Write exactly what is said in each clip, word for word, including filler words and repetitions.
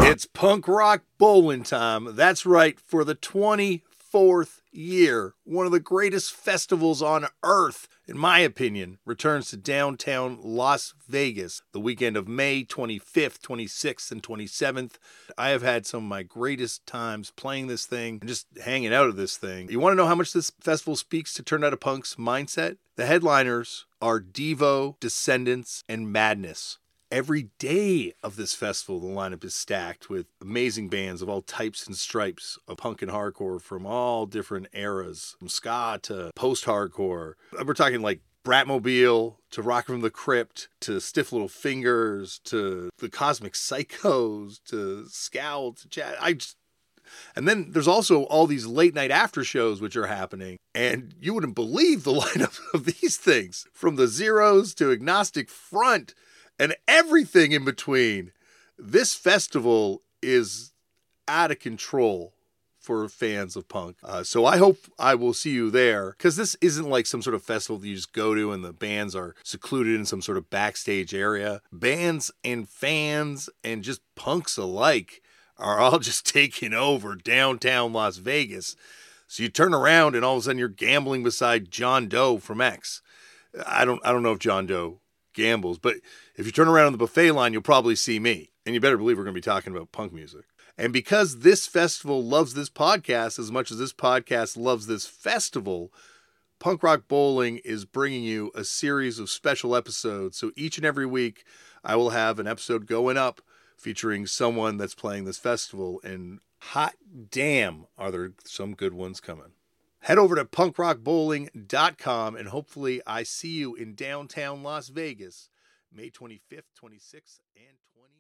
It's punk rock bowling time. That's right, for the twenty-fourth year, one of the greatest festivals on earth, in my opinion, returns to downtown Las Vegas the weekend of May twenty-fifth, twenty-sixth, and twenty-seventh. I have had some of my greatest times playing this thing and just hanging out at this thing. You want to know how much this festival speaks to Turned Out a Punk's mindset? The headliners are Devo, Descendants, and Madness. Every day of this festival, the lineup is stacked with amazing bands of all types and stripes of punk and hardcore from all different eras, from ska to post-hardcore. We're talking like Bratmobile to Rock from the Crypt to Stiff Little Fingers to the Cosmic Psychos to Scowl to Chad. I just... And then there's also all these late night after shows which are happening. And you wouldn't believe the lineup of these things. From the Zeros to Agnostic Front and everything in between. This festival is out of control for fans of punk. Uh, so I hope I will see you there, because this isn't like some sort of festival that you just go to and the bands are secluded in some sort of backstage area. Bands and fans and just punks alike are all just taking over downtown Las Vegas. So you turn around and all of a sudden you're gambling beside John Doe from X. I don't, I don't know if John Doe gambles, but if you turn around on the buffet line, you'll probably see me. And you better believe we're going to be talking about punk music. And because this festival loves this podcast as much as this podcast loves this festival, Punk Rock Bowling is bringing you a series of special episodes. So each and every week, I will have an episode going up featuring someone that's playing this festival. And hot damn, are there some good ones coming. Head over to punk rock bowling dot com and hopefully I see you in downtown Las Vegas, May twenty-fifth, twenty-sixth, and twenty-seventh.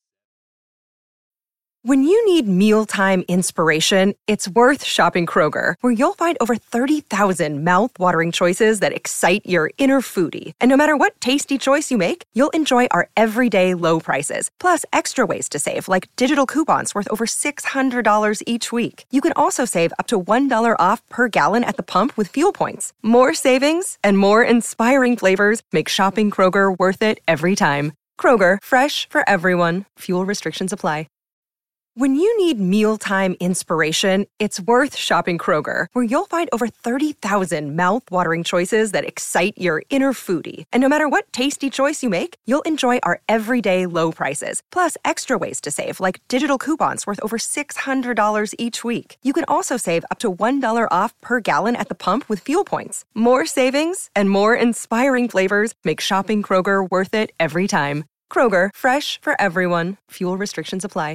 When you need mealtime inspiration, it's worth shopping Kroger, where you'll find over thirty thousand mouth-watering choices that excite your inner foodie. And no matter what tasty choice you make, you'll enjoy our everyday low prices, plus extra ways to save, like digital coupons worth over six hundred dollars each week. You can also save up to one dollar off per gallon at the pump with fuel points. More savings and more inspiring flavors make shopping Kroger worth it every time. Kroger, fresh for everyone. Fuel restrictions apply. When you need mealtime inspiration, it's worth shopping Kroger, where you'll find over thirty thousand mouth-watering choices that excite your inner foodie. And no matter what tasty choice you make, you'll enjoy our everyday low prices, plus extra ways to save, like digital coupons worth over six hundred dollars each week. You can also save up to one dollar off per gallon at the pump with fuel points. More savings and more inspiring flavors make shopping Kroger worth it every time. Kroger, fresh for everyone. Fuel restrictions apply.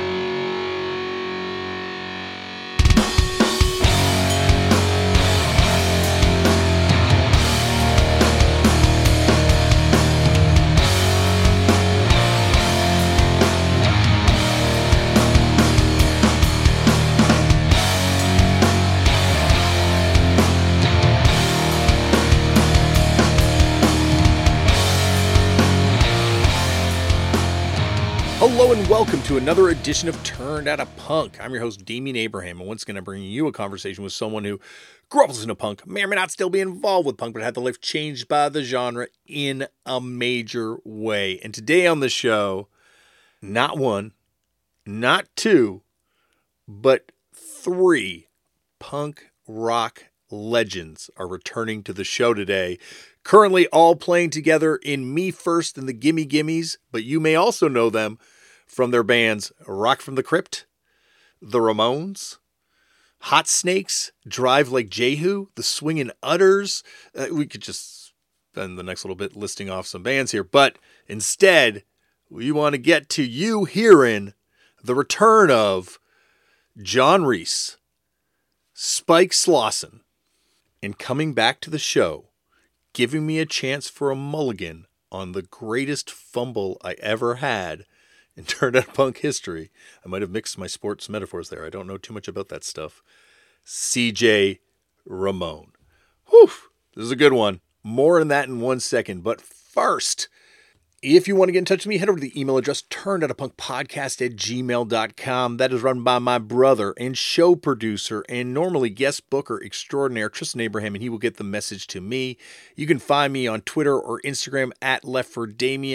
Hello and welcome to another edition of Turned Out a Punk. I'm your host, Damian Abraham, and once again I'm bringing you a conversation with someone who grew up listening to punk, may or may not still be involved with punk, but had their life changed by the genre in a major way. And today on the show, not one, not two, but three punk rock legends are returning to the show today. Currently all playing together in Me First and the Gimme Gimmes, but you may also know them from their bands Rock from the Crypt, The Ramones, Hot Snakes, Drive Like Jehu, The Swingin' Utters. Uh, we could just spend the next little bit listing off some bands here, but instead we want to get to you hearing the return of John Reese, Spike Slawson, and coming back to the show, giving me a chance for a mulligan on the greatest fumble I ever had in Turned Out Punk history. I might have mixed my sports metaphors there. I don't know too much about that stuff. C J Ramone. Whew, this is a good one. More on that in one second. But first, if you want to get in touch with me, head over to the email address turnedoutapunkpodcast at gmail dot com. That is run by my brother and show producer and normally guest booker extraordinaire, Tristan Abraham, and he will get the message to me. You can find me on Twitter or Instagram at Left for Damien.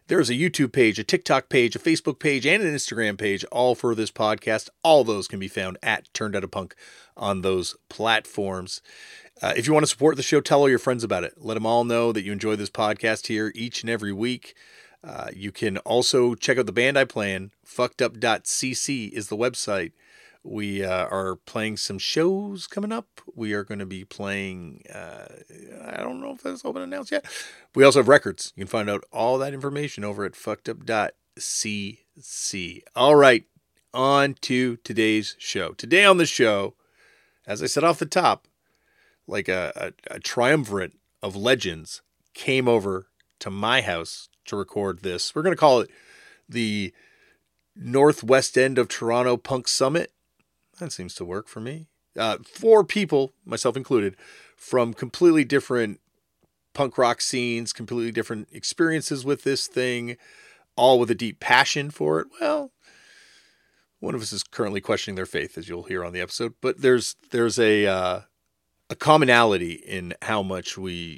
There's a YouTube page, a TikTok page, a Facebook page, and an Instagram page, all for this podcast. All those can be found at Turned Out a Punk on those platforms. Uh, if you want to support the show, tell all your friends about it. Let them all know that you enjoy this podcast here each and every week. Uh, you can also check out the band I play in. fucked up dot c c is the website. We uh, are playing some shows coming up. We are going to be playing, uh, I don't know if that's all been announced yet. We also have records. You can find out all that information over at fucked up dot c c. All right, on to today's show. Today on the show, as I said off the top, like a, a, a triumvirate of legends came over to my house to record this. We're going to call it the Northwest End of Toronto Punk Summit. That seems to work for me. Uh, four people, myself included, from completely different punk rock scenes, completely different experiences with this thing, all with a deep passion for it. Well, one of us is currently questioning their faith, as you'll hear on the episode. But there's there's a uh, a commonality in how much we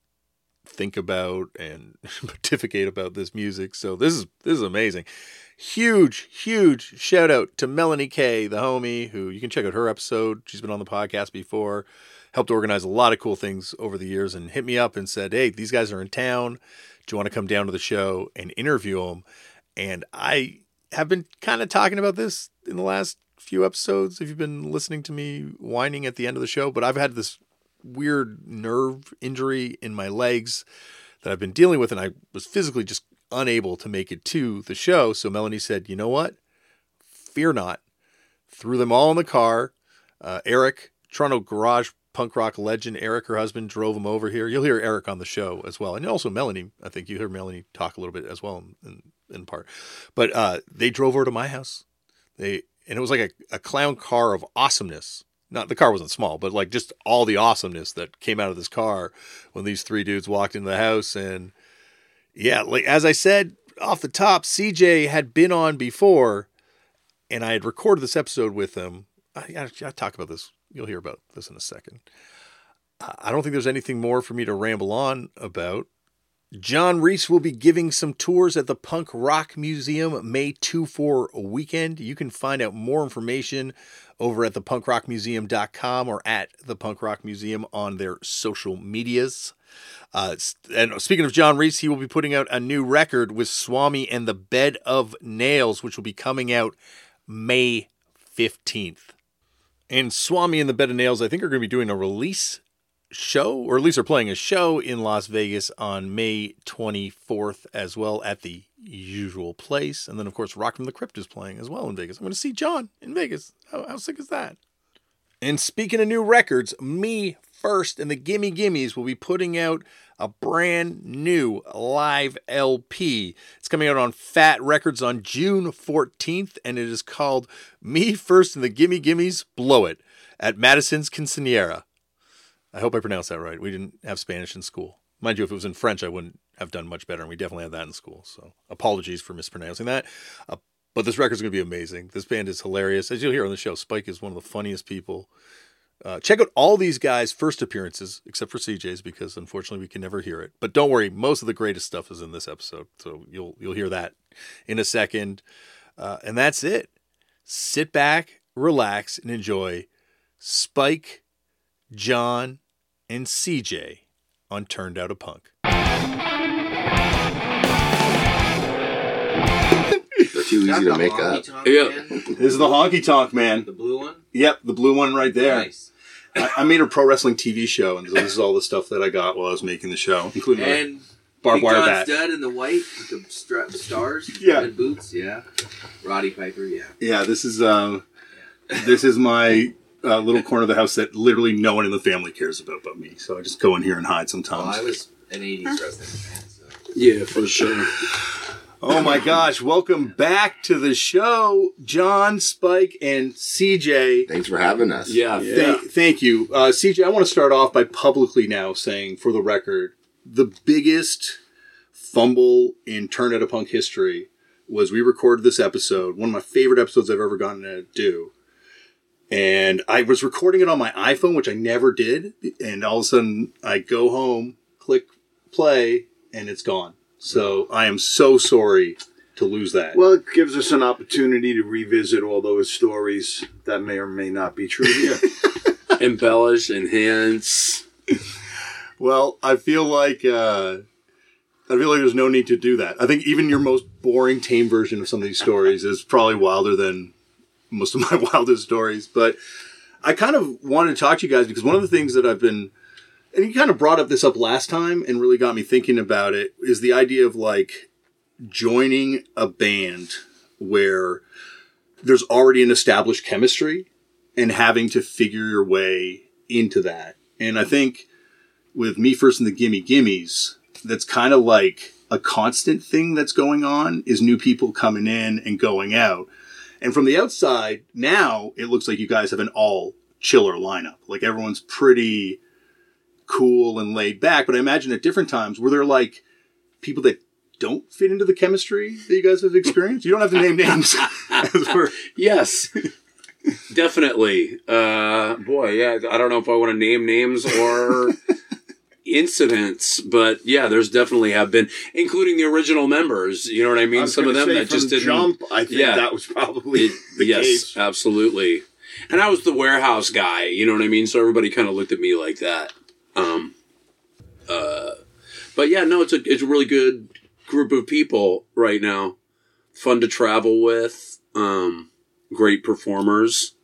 think about and pontificate about this music. So this is this is amazing. Huge, huge shout out to Melanie Kay, the homie, who you can check out her episode. She's been on the podcast before, helped organize a lot of cool things over the years, and hit me up and said, hey, these guys are in town. Do you want to come down to the show and interview them? And I have been kind of talking about this in the last few episodes, if you've been listening to me whining at the end of the show, but I've had this weird nerve injury in my legs that I've been dealing with, and I was physically just unable to make it to the show. So Melanie said, you know what? Fear not. Threw them all in the car. Uh, Eric, Toronto garage punk rock legend, Eric, her husband, drove them over here. You'll hear Eric on the show as well. And also Melanie. I think you hear Melanie talk a little bit as well in, in, in part. But uh, they drove over to my house. They And it was like a, a clown car of awesomeness. Not the car wasn't small, but like just all the awesomeness that came out of this car when these three dudes walked into the house. And yeah, like as I said off the top, C J had been on before, and I had recorded this episode with him. I, I, I talk about this. You'll hear about this in a second. I don't think there's anything more for me to ramble on about. John Reese will be giving some tours at the Punk Rock Museum May second four weekend. You can find out more information over at the punk rock museum dot com or at the Punk Rock Museum on their social medias. Uh, and speaking of John Reese, he will be putting out a new record with Swami and the Bed of Nails, which will be coming out May fifteenth. And Swami and the Bed of Nails, I think, are going to be doing a release show, or at least they're playing a show in Las Vegas on May twenty-fourth as well at the usual place. And then, of course, Rock from the Crypt is playing as well in Vegas. I'm going to see John in Vegas. How, how sick is that? And speaking of new records, Me First and the Gimme Gimmes will be putting out a brand new live L P. It's coming out on Fat Records on June fourteenth, and it is called Me First and the Gimme Gimmes Blow It at Madison's Quinceañera. I hope I pronounced that right. We didn't have Spanish in school. Mind you, if it was in French, I wouldn't have done much better, and we definitely had that in school. So apologies for mispronouncing that. Uh, but this record's going to be amazing. This band is hilarious. As you'll hear on the show, Spike is one of the funniest people. Uh, check out all these guys' first appearances, except for C J's, because unfortunately we can never hear it. But don't worry, most of the greatest stuff is in this episode, so you'll you'll hear that in a second. Uh, and that's it. Sit back, relax, and enjoy Spike, John, and C J on Turned Out a Punk. They're too easy to make up. Yeah. This is the honky tonk, man. The blue one? Yep, the blue one right there. Nice. I, I made a pro wrestling T V show, and so this is all the stuff that I got while I was making the show, including and the barbed Big wire John bat. Studd in the white with the stra- stars, Yeah. red boots, yeah. Roddy Piper, yeah. Yeah, this is uh, this is my uh, little corner of the house that literally no one in the family cares about but me. So I just go in here and hide sometimes. Well, I was an eighties wrestling fan, so. Yeah, for sure. Oh my gosh, welcome back to the show, John, Spike, and C J. Thanks for having us. Yeah. yeah. Thank, thank you. Uh, C J, I want to start off by publicly now saying, for the record, the biggest fumble in Turn Out a Punk history was we recorded this episode, one of my favorite episodes I've ever gotten to do. And I was recording it on my iPhone, which I never did. And all of a sudden, I go home, click play, and it's gone. So I am so sorry to lose that. Well, it gives us an opportunity to revisit all those stories that may or may not be true here. Embellish, enhance. Well, I feel like uh, I feel like there's no need to do that. I think even your most boring, tame version of some of these stories is probably wilder than most of my wildest stories. But I kind of wanted to talk to you guys because one of the things that I've been, and you kind of brought up this up last time and really got me thinking about it, is the idea of like joining a band where there's already an established chemistry and having to figure your way into that. And I think with Me First and the Gimme Gimmes, that's kind of like a constant thing that's going on is new people coming in and going out. And from the outside, now it looks like you guys have an all chiller lineup. Like everyone's pretty cool and laid back. But I imagine at different times, were there like people that don't fit into the chemistry that you guys have experienced? You don't have to name names. Yes, definitely. Uh, boy, yeah, I don't know if I want to name names or incidents, but yeah, there's definitely have been, including the original members. You know what I mean? I Some of them say that just didn't jump. I think yeah, that was probably it, the yes, case. absolutely. And I was the warehouse guy. You know what I mean? So everybody kind of looked at me like that. Um, uh, but yeah, no, it's a it's a really good group of people right now. Fun to travel with. Um, great performers.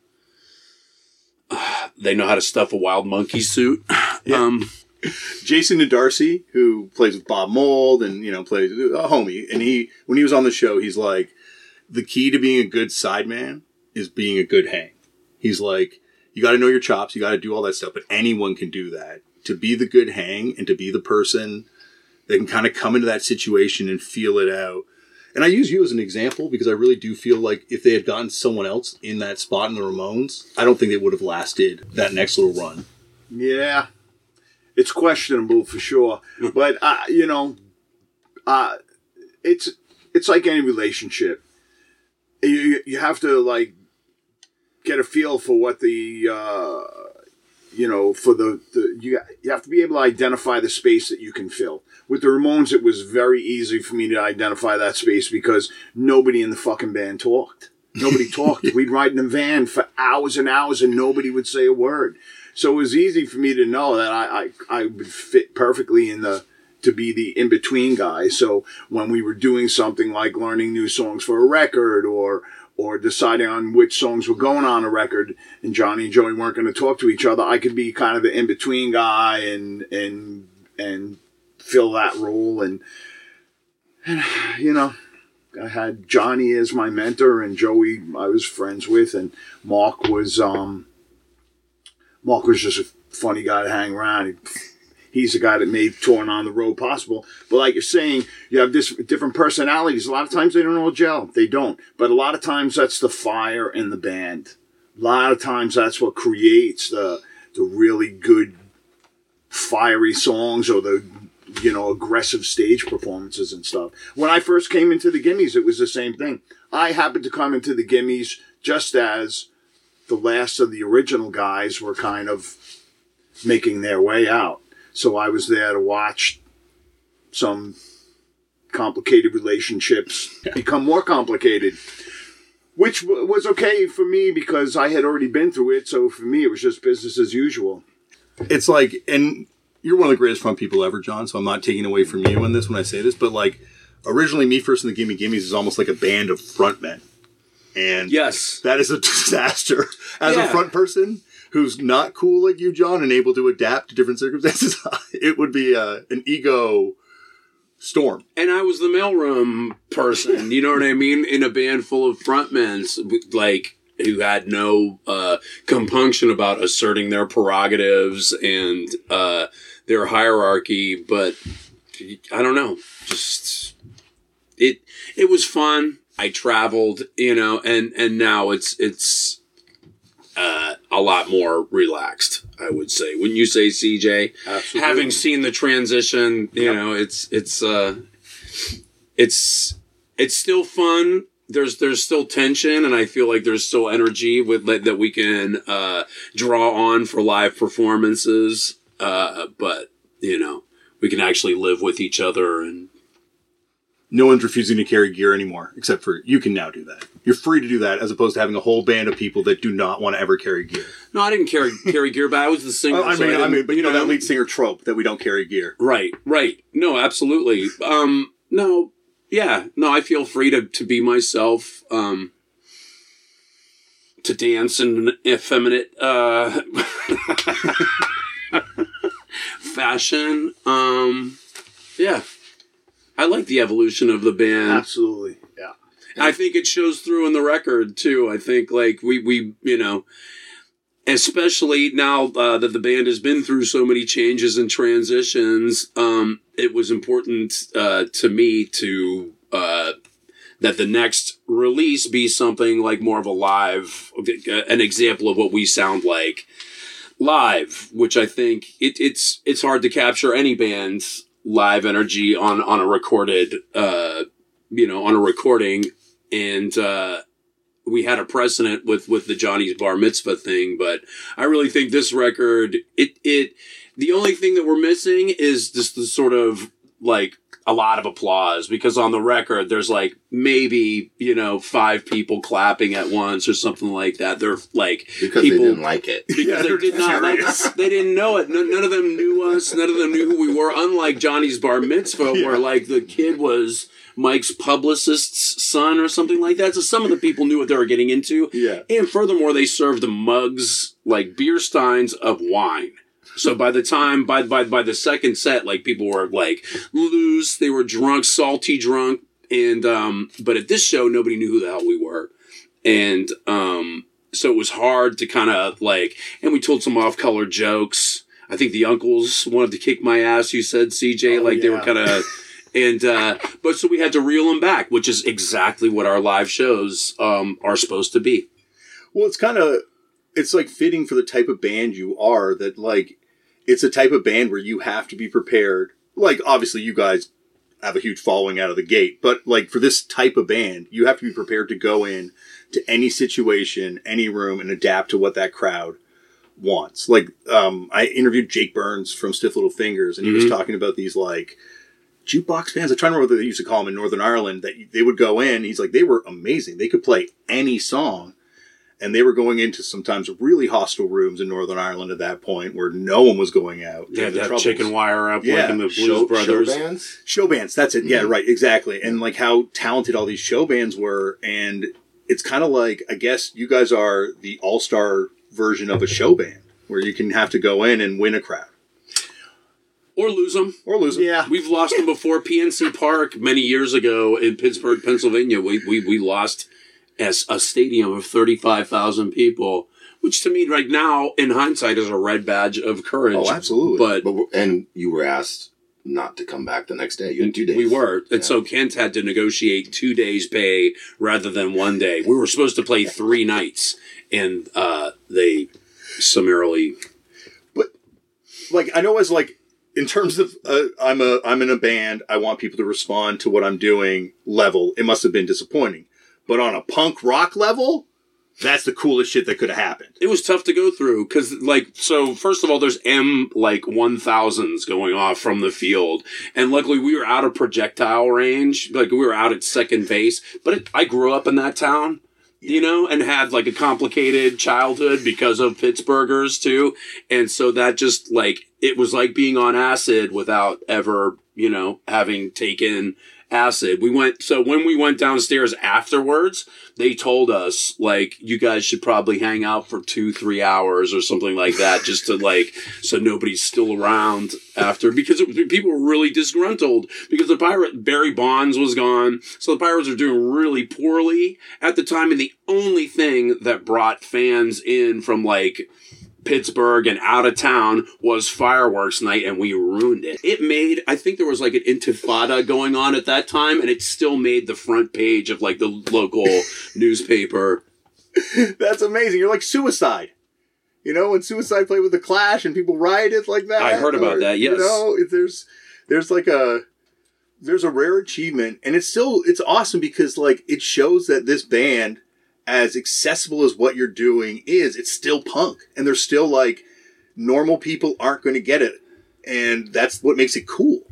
Uh, they know how to stuff a wild monkey suit. Yeah. Um, Jason Darcy, who plays with Bob Mould and, you know, plays a homie. And he, when he was on the show, he's like, the key to being a good sideman is being a good hang. He's like, you got to know your chops. You got to do all that stuff. But anyone can do that. To be the good hang and to be the person that can kind of come into that situation and feel it out. And I use you as an example because I really do feel like if they had gotten someone else in that spot in the Ramones, I don't think they would have lasted that next little run. Yeah. It's questionable for sure, but uh, you know, uh, it's it's like any relationship. You you have to like get a feel for what the uh, you know for the, the you you have to be able to identify the space that you can fill. With the Ramones, it was very easy for me to identify that space because nobody in the fucking band talked. Nobody talked. We'd ride in the van for hours and hours, and nobody would say a word. So it was easy for me to know that I, I, I would fit perfectly in the to be the in-between guy. So when we were doing something like learning new songs for a record or or deciding on which songs were going on a record and Johnny and Joey weren't going to talk to each other, I could be kind of the in-between guy and and and fill that role. And, and you know, I had Johnny as my mentor and Joey I was friends with, and Mark was... um. Mark was just a funny guy to hang around. He, he's the guy that made touring on the road possible. But like you're saying, you have this different personalities. A lot of times they don't all gel. They don't. But a lot of times that's the fire in the band. A lot of times that's what creates the the really good fiery songs or the, you know, aggressive stage performances and stuff. When I first came into the Gimmes, it was the same thing. I happened to come into the Gimmes just as the last of the original guys were kind of making their way out. So I was there to watch some complicated relationships become more complicated, which w- was okay for me because I had already been through it. So for me, it was just business as usual. It's like, and you're one of the greatest front people ever, John, so I'm not taking away from you in this when I say this, but like originally Me First and the Gimme Gimmes is almost like a band of frontmen. And yes, that is a disaster. As yeah. a front person who's not cool like you, John, and able to adapt to different circumstances, it would be uh, an ego storm. And I was the mailroom person, you know what I mean? In a band full of frontmen, like, who had no uh, compunction about asserting their prerogatives and uh, their hierarchy. But I don't know, just it. It was fun. I traveled, you know, and, and now it's it's uh, a lot more relaxed, I would say. Wouldn't you say, C J? Absolutely. Having seen the transition, you yep. know, it's it's uh, it's it's still fun. There's there's still tension, and I feel like there's still energy with that we can uh, draw on for live performances. Uh, but you know, we can actually live with each other and no one's refusing to carry gear anymore, except for you can now do that. You're free to do that, as opposed to having a whole band of people that do not want to ever carry gear. No, I didn't carry carry gear, but I was the singer. Oh, I so mean, I, I mean, but you know that lead singer trope that we don't carry gear. Right, right. No, absolutely. Um, no, yeah, no, I feel free to, to be myself, um, to dance in an effeminate uh, fashion. Um, yeah. I like the evolution of the band. Absolutely, yeah. I think it shows through in the record, too. I think, like, we, we you know, especially now uh, that the band has been through so many changes and transitions, um, it was important uh, to me to, uh, that the next release be something like more of a live, an example of what we sound like live, which I think it, it's, it's hard to capture any band's live energy on, on a recorded, uh, you know, on a recording. And, uh, we had a precedent with, with the Johnny's Bar Mitzvah thing, but I really think this record, it, it, the only thing that we're missing is just the sort of like a lot of applause, because on the record, there's like maybe, you know, five people clapping at once or something like that. They're like, because people, they didn't like it. Because Yeah, they did not like us. They didn't know it. None, none of them knew us. None of them knew who we were. Unlike Johnny's Bar Mitzvah, Yeah. where like the kid was Mike's publicist's son or something like that. So some of the people knew what they were getting into. Yeah. And furthermore, they served mugs, like beer steins of wine. So by the time, by, by, by the second set, like people were like loose, they were drunk, salty drunk. And, um, but at this show, nobody knew who the hell we were. And, um, so it was hard to kind of like, and we told some off color jokes. I think the uncles wanted to kick my ass, you said, C J, Oh, like they were yeah. kind of, and, uh, but so we had to reel them back, which is exactly what our live shows, um, are supposed to be. Well, it's kind of, it's like fitting for the type of band you are, that like, it's a type of band where you have to be prepared. Like, obviously you guys have a huge following out of the gate, but like for this type of band, you have to be prepared to go in to any situation, any room, and adapt to what that crowd wants. Like, um, I interviewed Jake Burns from Stiff Little Fingers, and he Mm-hmm. was talking about these like jukebox bands. I'm trying to remember what they used to call them in Northern Ireland, that they would go in. He's like, they were amazing. They could play any song. And they were going into sometimes really hostile rooms in Northern Ireland at that point, where no one was going out. They had The that Troubles. chicken wire up Yeah. like in the Blues Show, Brothers. show bands? Show bands, that's it. Yeah, Mhm. right, exactly. And like how talented all these show bands were. And it's kind of like, I guess you guys are the all-star version of a show band, where you can have to go in and win a crowd. Or lose them. Or lose them. Yeah. We've lost them before. P N C Park many years ago in Pittsburgh, Pennsylvania. We we we lost as a stadium of thirty-five thousand people, which to me right now, in hindsight, is a red badge of courage. Oh, absolutely. But But we're- and you were asked not to come back the next day. You had two days. we were, and Yeah. so Kent had to negotiate two days' pay rather than one day. We were supposed to play three nights, and uh, they summarily. Like, I know as like, in terms of, uh, I'm a, I'm in a band, I want people to respond to what I'm doing level, it must have been disappointing. But on a punk rock level, that's the coolest shit that could have happened. It was tough to go through because, like, so first of all, there's M like one thousands going off from the field, and luckily we were out of projectile range. Like we were out at second base, but it, I grew up in that town, you know, and had like a complicated childhood because of Pittsburghers too, and so that just like it was like being on acid without ever, you know, having taken acid. We went, so when we went downstairs afterwards, they told us, like, you guys should probably hang out for two, three hours or something like that, just to, like, so nobody's still around after, because it, people were really disgruntled, because the pirate, Barry Bonds was gone, so the Pirates were doing really poorly at the time, and the only thing that brought fans in from, like, Pittsburgh and out of town was fireworks night, and we ruined it. It made, I think there was like an intifada going on at that time, and it still made the front page of like the local newspaper. That's amazing. You're like Suicide. You know, when Suicide played with the Clash and people rioted like that. I heard about or, that, yes. You know, if there's there's like a there's a rare achievement, and it's still it's awesome because like it shows that this band, as accessible as what you're doing is, it's still punk, and there's still like normal people aren't going to get it, and that's what makes it cool.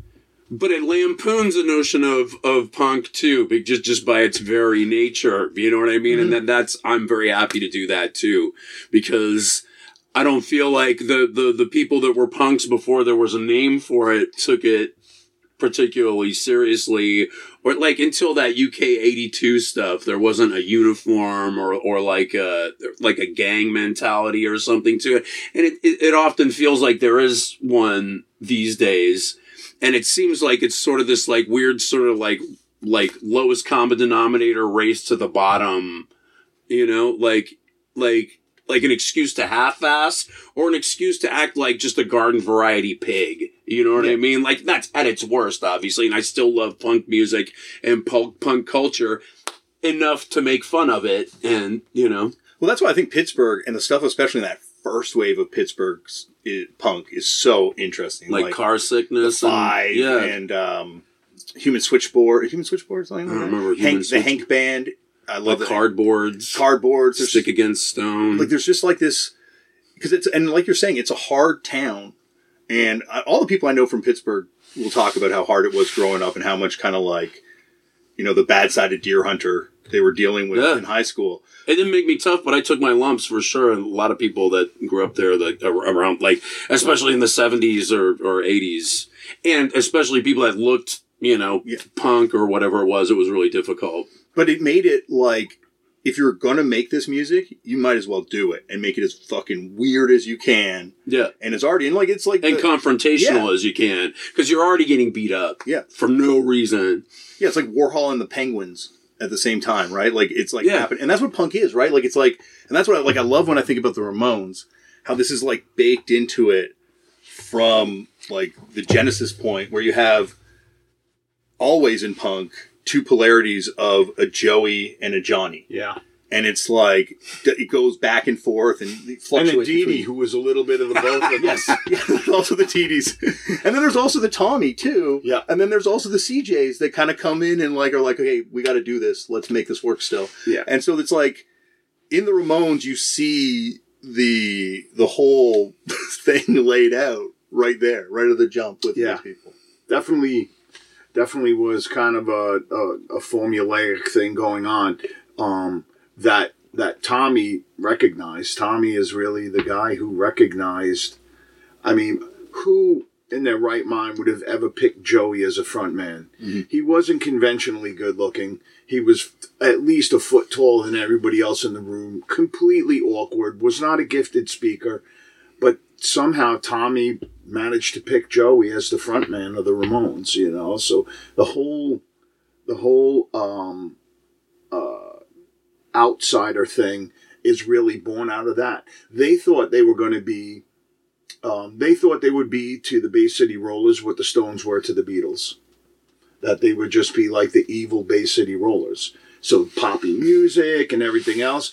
but it lampoons the notion of, of punk too, but just, just by its very nature. You know what I mean? Mm-hmm. And then that's, I'm very happy to do that too, because I don't feel like the, the, the people that were punks before there was a name for it took it particularly seriously, or like until that U K eighty-two stuff, there wasn't a uniform or, or like a, like a gang mentality or something to it. And it, it, it often feels like there is one these days. And it seems like it's sort of this like weird sort of like, like lowest common denominator race to the bottom, you know, like, like, like an excuse to half-ass or an excuse to act like just a garden variety pig. You know what yeah. I mean? Like, that's at its worst, obviously. And I still love punk music and punk, punk culture enough to make fun of it. And, you know. Well, that's why I think Pittsburgh and the stuff, especially in that first wave of Pittsburgh's it, punk, is so interesting. Like, like Car Sickness. The Five and, yeah. and um, Human Switchboard. Human Switchboard? Something like I that? remember Hank, Switch- The Hank Band. I love like cardboards. Cardboards. Stick Against Stone. Like, there's just like this, because it's, and like you're saying, it's a hard town. And I, all the people I know from Pittsburgh will talk about how hard it was growing up and how much kind of like, you know, the bad side of Deer Hunter they were dealing with yeah. in high school. It didn't make me tough, but I took my lumps for sure. And a lot of people that grew up there, that around, like, especially in the seventies or, or eighties, and especially people that looked, you know, yeah. punk or whatever it was, it was really difficult. But it made it like, if you're going to make this music, you might as well do it and make it as fucking weird as you can. Yeah. And it's already, and like, it's like. And the, confrontational yeah. as you can. Because you're already getting beat up. Yeah. For no reason. Yeah, it's like Warhol and the Penguins at the same time, right? Like, it's like, yeah. happen- and that's what punk is, right? Like, it's like, and that's what I, like, I love when I think about the Ramones, how this is like baked into it from like the Genesis point where you have always in punk two polarities of a Joey and a Johnny. Yeah. And it's like, it goes back and forth and it fluctuates. And the Dee Dee, between... who was a little bit of the both of them. Yes. Yeah, also the T Ds. And then there's also the Tommy, too. Yeah. And then there's also the C Js that kind of come in and like are like, okay, we got to do this. Let's make this work still. Yeah. And so it's like, in the Ramones, you see the the whole thing laid out right there, right at the jump with yeah. these people. Definitely. Definitely was kind of a, a, a formulaic thing going on um, that that Tommy recognized. Tommy is really the guy who recognized. I mean, who in their right mind would have ever picked Joey as a front man? Mm-hmm. He wasn't conventionally good looking. He was at least a foot taller than everybody else in the room. Completely awkward. Was not a gifted speaker, but somehow Tommy managed to pick Joey as the front man of the Ramones, you know. So the whole, the whole um, uh, outsider thing is really born out of that. They thought they were going to be, um, they thought they would be to the Bay City Rollers what the Stones were to the Beatles. That they would just be like the evil Bay City Rollers. So poppy music and everything else.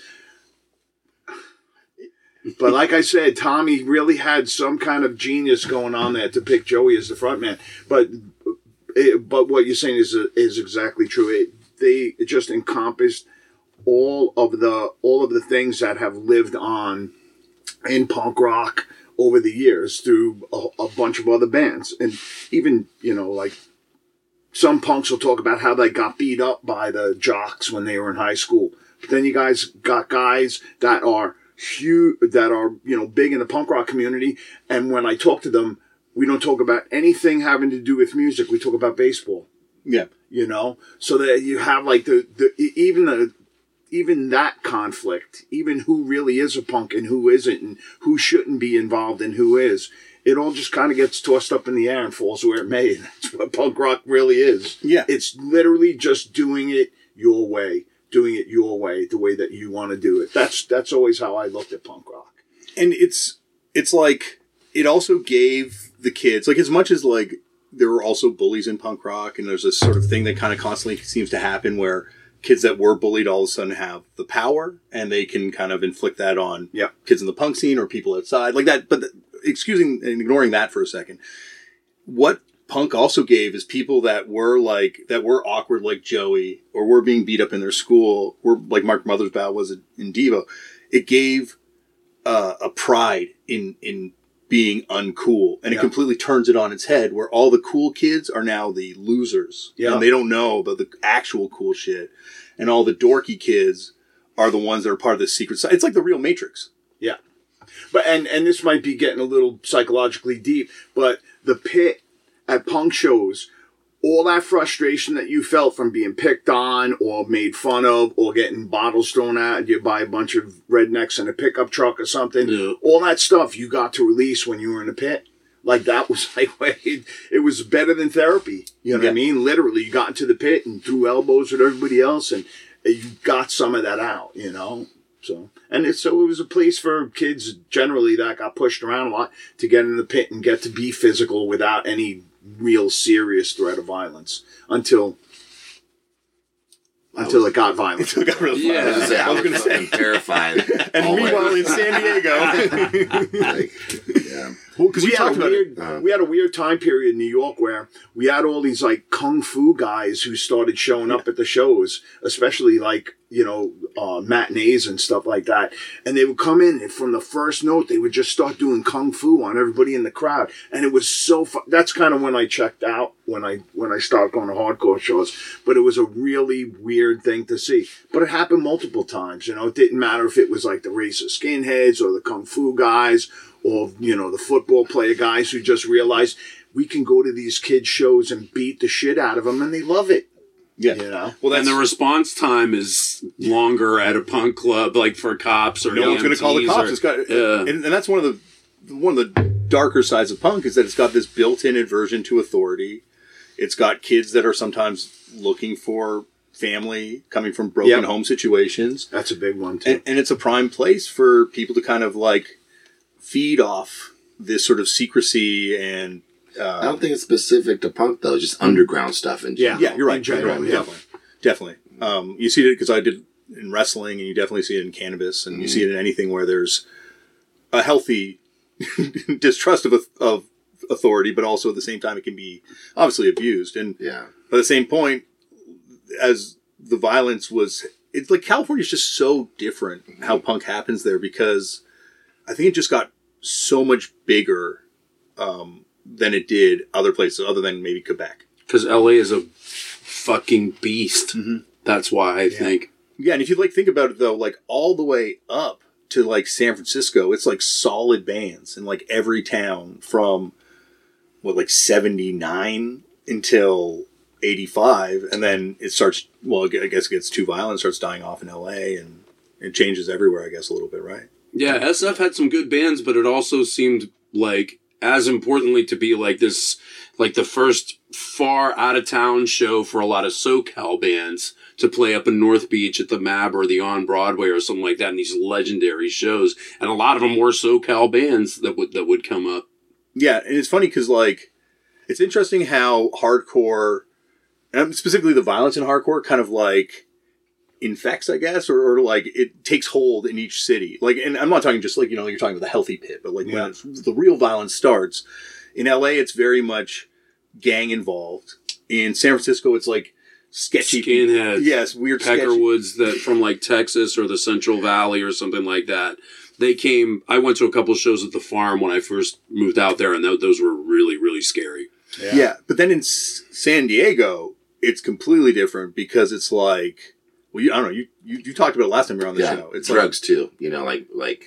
But like I said, Tommy really had some kind of genius going on there to pick Joey as the front man. But it, but what you're saying is is exactly true. It, they it just encompassed all of the all of the things that have lived on in punk rock over the years through a, a bunch of other bands. And even, you know, like some punks will talk about how they got beat up by the jocks when they were in high school. But then you guys got guys that are huge, that are, you know, big in the punk rock community, and when I talk to them, we don't talk about anything having to do with music. We talk about baseball. Yeah, you know, so that you have like the, the even the even that conflict, even who really is a punk and who isn't, and who shouldn't be involved and who is. It all just kind of gets tossed up in the air and falls where it may. That's what punk rock really is. Yeah, it's literally just doing it your way. Doing it your way, the way that you want to do it. That's that's always how I looked at punk rock. And it's it's like it also gave the kids, like, as much as like there were also bullies in punk rock, and there's this sort of thing that kind of constantly seems to happen where kids that were bullied all of a sudden have the power and they can kind of inflict that on yeah. kids in the punk scene or people outside like that. But the, excusing and ignoring that for a second, what punk also gave is people that were like, that were awkward like Joey, or were being beat up in their school, were like Mark Mothersbaugh was in Devo. It gave uh, a pride in, in being uncool, and Yeah. it completely turns it on its head, where all the cool kids are now the losers, Yeah. and they don't know about the actual cool shit, and all the dorky kids are the ones that are part of the secret side. It's like the real Matrix. Yeah. But and and this might be getting a little psychologically deep, but the pit at punk shows, all that frustration that you felt from being picked on or made fun of or getting bottles thrown at you by a bunch of rednecks in a pickup truck or something, Yeah. all that stuff you got to release when you were in the pit. Like that was like, it, it was better than therapy. You know what Yeah. I mean? Literally, you got into the pit and threw elbows with everybody else and you got some of that out, you know? So, and it's, so it was a place for kids generally that got pushed around a lot to get in the pit and get to be physical without any real serious threat of violence until until it got violent. It got real fun. Yeah. I was gonna say, I I was was gonna say. terrified. And Always. meanwhile, in San Diego, Like, yeah. because we we had talked a about it. weird, Uh-huh. we had a weird time period in New York where we had all these like kung fu guys who started showing up at the shows, especially like, you know, uh, matinees and stuff like that. And they would come in and from the first note, they would just start doing kung fu on everybody in the crowd. And it was so fun. That's kind of when I checked out, when I, when I started going to hardcore shows, but it was a really weird thing to see, but it happened multiple times. You know, it didn't matter if it was like the racist skinheads or the kung fu guys, or, you know, the football player guys who just realized we can go to these kids' shows and beat the shit out of them, and they love it. Yeah. You know? Well, And that's the response time is longer at a punk club, like for cops or no one's going to call the E M Ts cops. or- It's got, yeah. and, and that's one of the one of the darker sides of punk is that it's got this built-in aversion to authority. It's got kids that are sometimes looking for family, coming from broken Yep. home situations, That's a big one, too. and, and it's a prime place for people to kind of like feed off this sort of secrecy and. Uh, I don't think it's specific to punk though. Just underground stuff in Yeah. general. Yeah, you're right. In general, You're right. yeah. Definitely, definitely. Um, you see it because I did in wrestling, and you definitely see it in cannabis, and you see it in anything where there's a healthy distrust of of authority, but also at the same time it can be obviously abused. And Yeah. by the same point, as the violence was, it's like California's just so different how punk happens there because I think it just got so much bigger um, than it did other places, other than maybe Quebec. Because L A is a fucking beast. Mm-hmm. That's why I think. Yeah, and if you like think about it though, like all the way up to like San Francisco, it's like solid bands in like every town from what like seventy-nine until eighty-five, and then it starts. Well, I guess it gets too violent, starts dying off in L A, and it changes everywhere. I guess a little bit, right? Yeah, S F had some good bands, but it also seemed like, as importantly, to be like this, like the first far out of town show for a lot of SoCal bands to play up in North Beach at the M A B or the On Broadway or something like that in these legendary shows. And a lot of them were SoCal bands that would, that would come up. Yeah, and it's funny because like it's interesting how hardcore, and specifically the violence in hardcore, kind of like infects, I guess, or, or like it takes hold in each city. Like, and I'm not talking just like, you know, you're talking about the healthy pit, but like Yeah. when it's, the real violence starts in L A, it's very much gang involved. In San Francisco, it's like sketchy Skinheads. Yes, weird sketchy. Peckerwoods that from like Texas or the Central Valley or something like that. They came, I went to a couple shows at the farm when I first moved out there, and th- those were really, really scary. Yeah. But then in S- San Diego, it's completely different because it's like, well, you, I don't know, you, you, you talked about it last time you were on the Yeah. show. It's Drugs too. You know, like like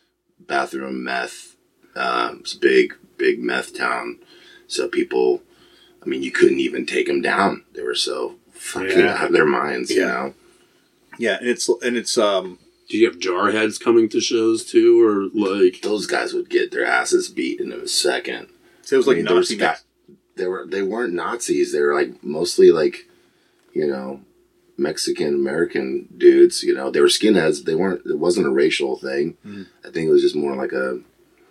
bathroom meth. Um, it's a big, big meth town. So people, I mean, you couldn't even take them down. They were so fucking Yeah. out of their minds, you Yeah. know? like, yeah, and it's, and it's, um, Do you have jarheads coming to shows too, or like? Those guys would get their asses beat in a second. so it was I like mean, those Nazi guys, mix. they were they weren't Nazis. They were like mostly like, you know, Mexican American dudes. You know, they were skinheads. They weren't. It wasn't a racial thing. Mhm. I think it was just more like a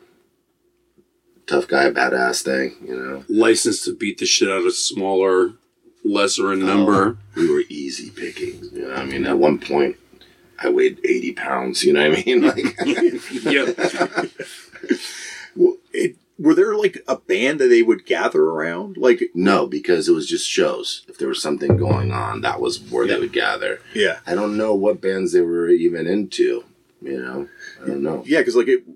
tough guy, badass thing. You know, Licensed to beat the shit out of smaller, lesser in number. we were easy pickings. You know, I mean, at one point, I weighed eighty pounds. You know what I mean? Like, Yeah. Well, it, were there like a band that they would gather around? Like, no, because it was just shows. If there was something going on, that was where Yeah. they would gather. yeah. I don't know what bands they were even into. You know, I don't know. Yeah, because like it,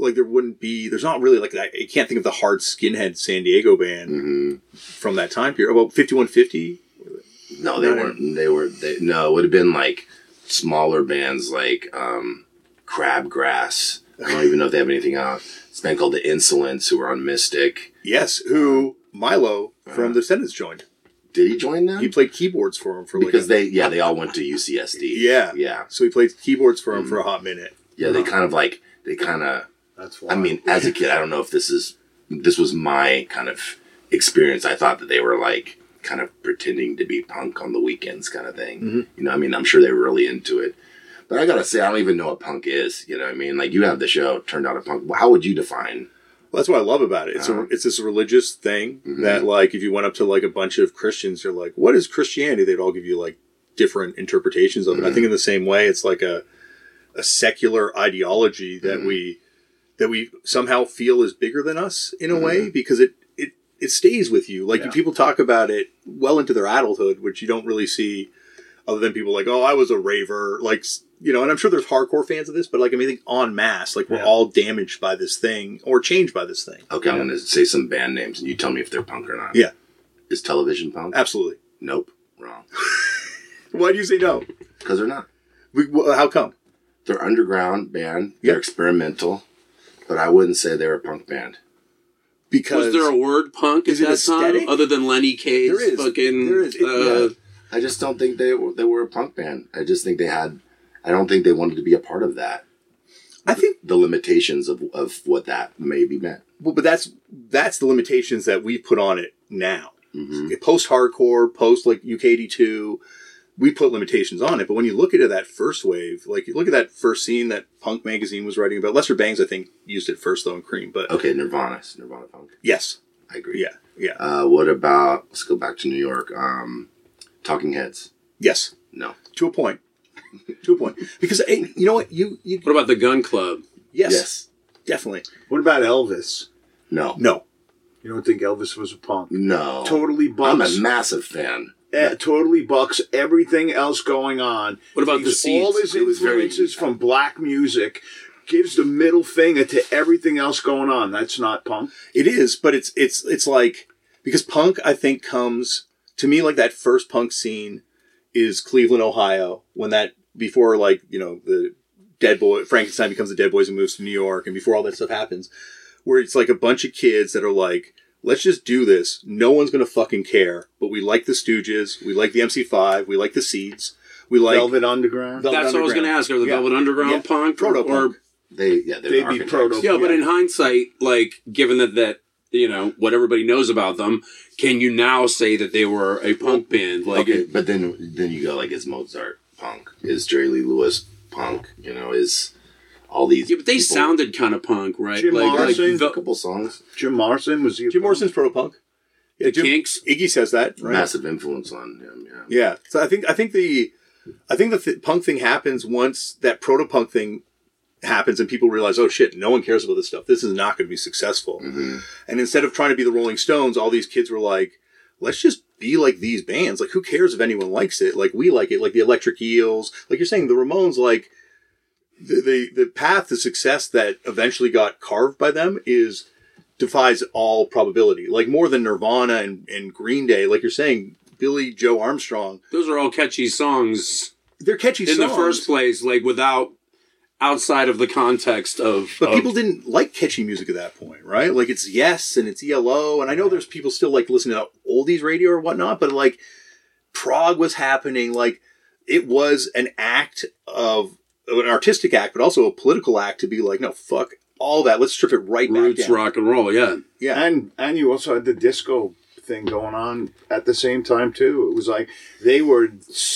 like there wouldn't be. There's not really like I can't think of the hard skinhead San Diego band Mm-hmm. from that time period. About fifty-one fifty. No, they No, weren't. They were. They, no, it would have been like smaller bands like um, Crabgrass. I don't even know if they have anything out. It's a band called the Insolents who were on Mystic. Yes, who Milo from Uh-huh. the Descendants joined. Did he join them? He played keyboards for him for like because a, they yeah they all went to U C S D. yeah yeah So he played keyboards for him Mm. for a hot minute. yeah. They kind of like they kind of. That's why. I mean, as a kid, I don't know if this is this was my kind of experience. I thought that they were like kind of pretending to be punk on the weekends, kind of thing. Mhm. You know, I mean, I'm sure they were really into it. But I gotta say, I don't even know what punk is. You know what I mean? Like, you have the show turned out a punk. How would you define? Well, that's what I love about it. It's Uh-huh. a it's this religious thing Mhm. that like if you went up to like a bunch of Christians, you're like, what is Christianity? They'd all give you like different interpretations of it. I Mhm. think in the same way, it's like a a secular ideology that Mhm. we that we somehow feel is bigger than us in a Mhm. way because it it it stays with you. Like Yeah. people talk about it well into their adulthood, which you don't really see other than people like, oh, I was a raver, like, you know, and I'm sure there's hardcore fans of this, but like, I mean, I think en masse, like we're Yeah. all damaged by this thing or changed by this thing. Okay, I'm gonna say some band names, and you tell me if they're punk or not. Yeah. Is Television punk? Absolutely. Nope, wrong. Why do you say no? Because they're not. We, well, how come? They're underground band. Yeah. They're experimental, but I wouldn't say they're a punk band. Because Was there a word punk at Is it that time aesthetic? other than Lenny Kaye's There is. fucking? There is. It- uh, I just don't think they were, they were a punk band. I just think they had. I don't think they wanted to be a part of that. I think, The limitations of, of what that maybe meant. well, but that's that's the limitations that we put on it now. Mm-hmm. Post hardcore, post like U K eighty-two, we put limitations on it. But when you look at that first wave, like you look at that first scene that Punk magazine was writing about, Lesser Bangs, I think, used it first though in Cream. But Okay, Nirvana, Nirvana punk. yes, I agree. yeah, yeah, Uh, what about? Let's go back to New York. Um, Talking Heads. yes, No. to a point, to a point. Because hey, you know what, you you what about the Gun Club? yes, Yes. definitely What about Elvis? No. no. You don't think Elvis was a punk? No. Totally I'm bucks. a massive fan. eh, totally bucks everything else going on. What about the Takes all Seeds? his It was very- influences from black music, gives the middle finger to everything else going on. That's not punk. It is, but it's it's it's like because punk I think comes to me like that first punk scene is Cleveland, Ohio, when that before like, you know, the Dead Boy Frankenstein becomes the Dead Boys and moves to New York and before all that stuff happens, where it's like a bunch of kids that are like, let's just do this. No one's gonna fucking care, but we like the Stooges, we like the M C five, we like the Seeds, we like Velvet Underground. Velvet That's what I was going to Underground. ask. Are the Yeah. Velvet Underground Yeah. punk or- Proto-punk. They yeah, they're They'd the be architects. proto- Yeah, but Yeah. in hindsight, like, given that, that, you know, what everybody knows about them, can you now say that they were a punk band? Like, Okay, but then then you go like, is Mozart punk? Is Jerry Lee Lewis punk? You know, is all these yeah, but they people- sounded kind of punk, right? Jim like, Morrison? a Vel- couple songs. Jim Morrison was he? a Jim punk? Morrison's proto punk. Yeah, the Jim, Kinks. Iggy says that, right? Massive influence on him. Yeah. Yeah. So I think I think the I think the th- punk thing happens once that proto punk thing happens and people realize, oh shit, no one cares about this stuff. This is not going to be successful. Mm-hmm. And instead of trying to be the Rolling Stones, all these kids were like, let's just be like these bands. Like, who cares if anyone likes it? Like, we like it. Like the Electric Eels. Like you're saying, the Ramones. Like the the, the path to success that eventually got carved by them is defies all probability. Like more than Nirvana and, and Green Day. Like you're saying, Billy Joe Armstrong. Those are all catchy songs They're catchy in songs. the first place, like, without, outside of the context of. But of- people didn't like catchy music at that point, right? Like it's Yes and it's E L O, and I know there's people still like listening to oldies radio or whatnot, but like prog was happening. Like it was an act of an artistic act, but also a political act to be like, no, fuck all that. Let's strip it right Roots back down. rock and roll, yeah. Yeah, And and you also had the disco thing going on at the same time too. It was like they were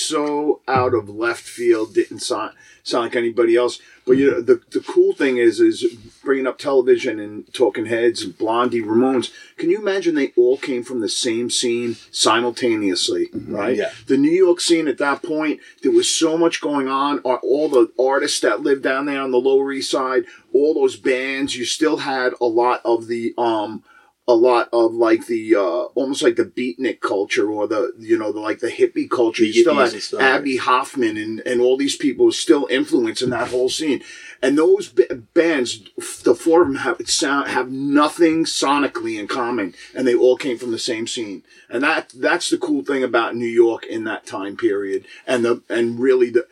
so out of left field, didn't sound, sound like anybody else. But you know, the the cool thing is is bringing up Television and Talking Heads and Blondie, Ramones. Can you imagine they all came from the same scene simultaneously, right? Yeah. The New York scene at that point, there was so much going on. All the artists that lived down there on the Lower East Side, all those bands. You still had a lot of the um. a lot of like the uh, almost like the beatnik culture or the you know the like the hippie culture. The You still hippies had and stuff. Abby Hoffman and, and all these people still influencing that whole scene. And those b- bands, the four of them have sound have nothing sonically in common, and they all came from the same scene. And that that's the cool thing about New York in that time period. And the and really the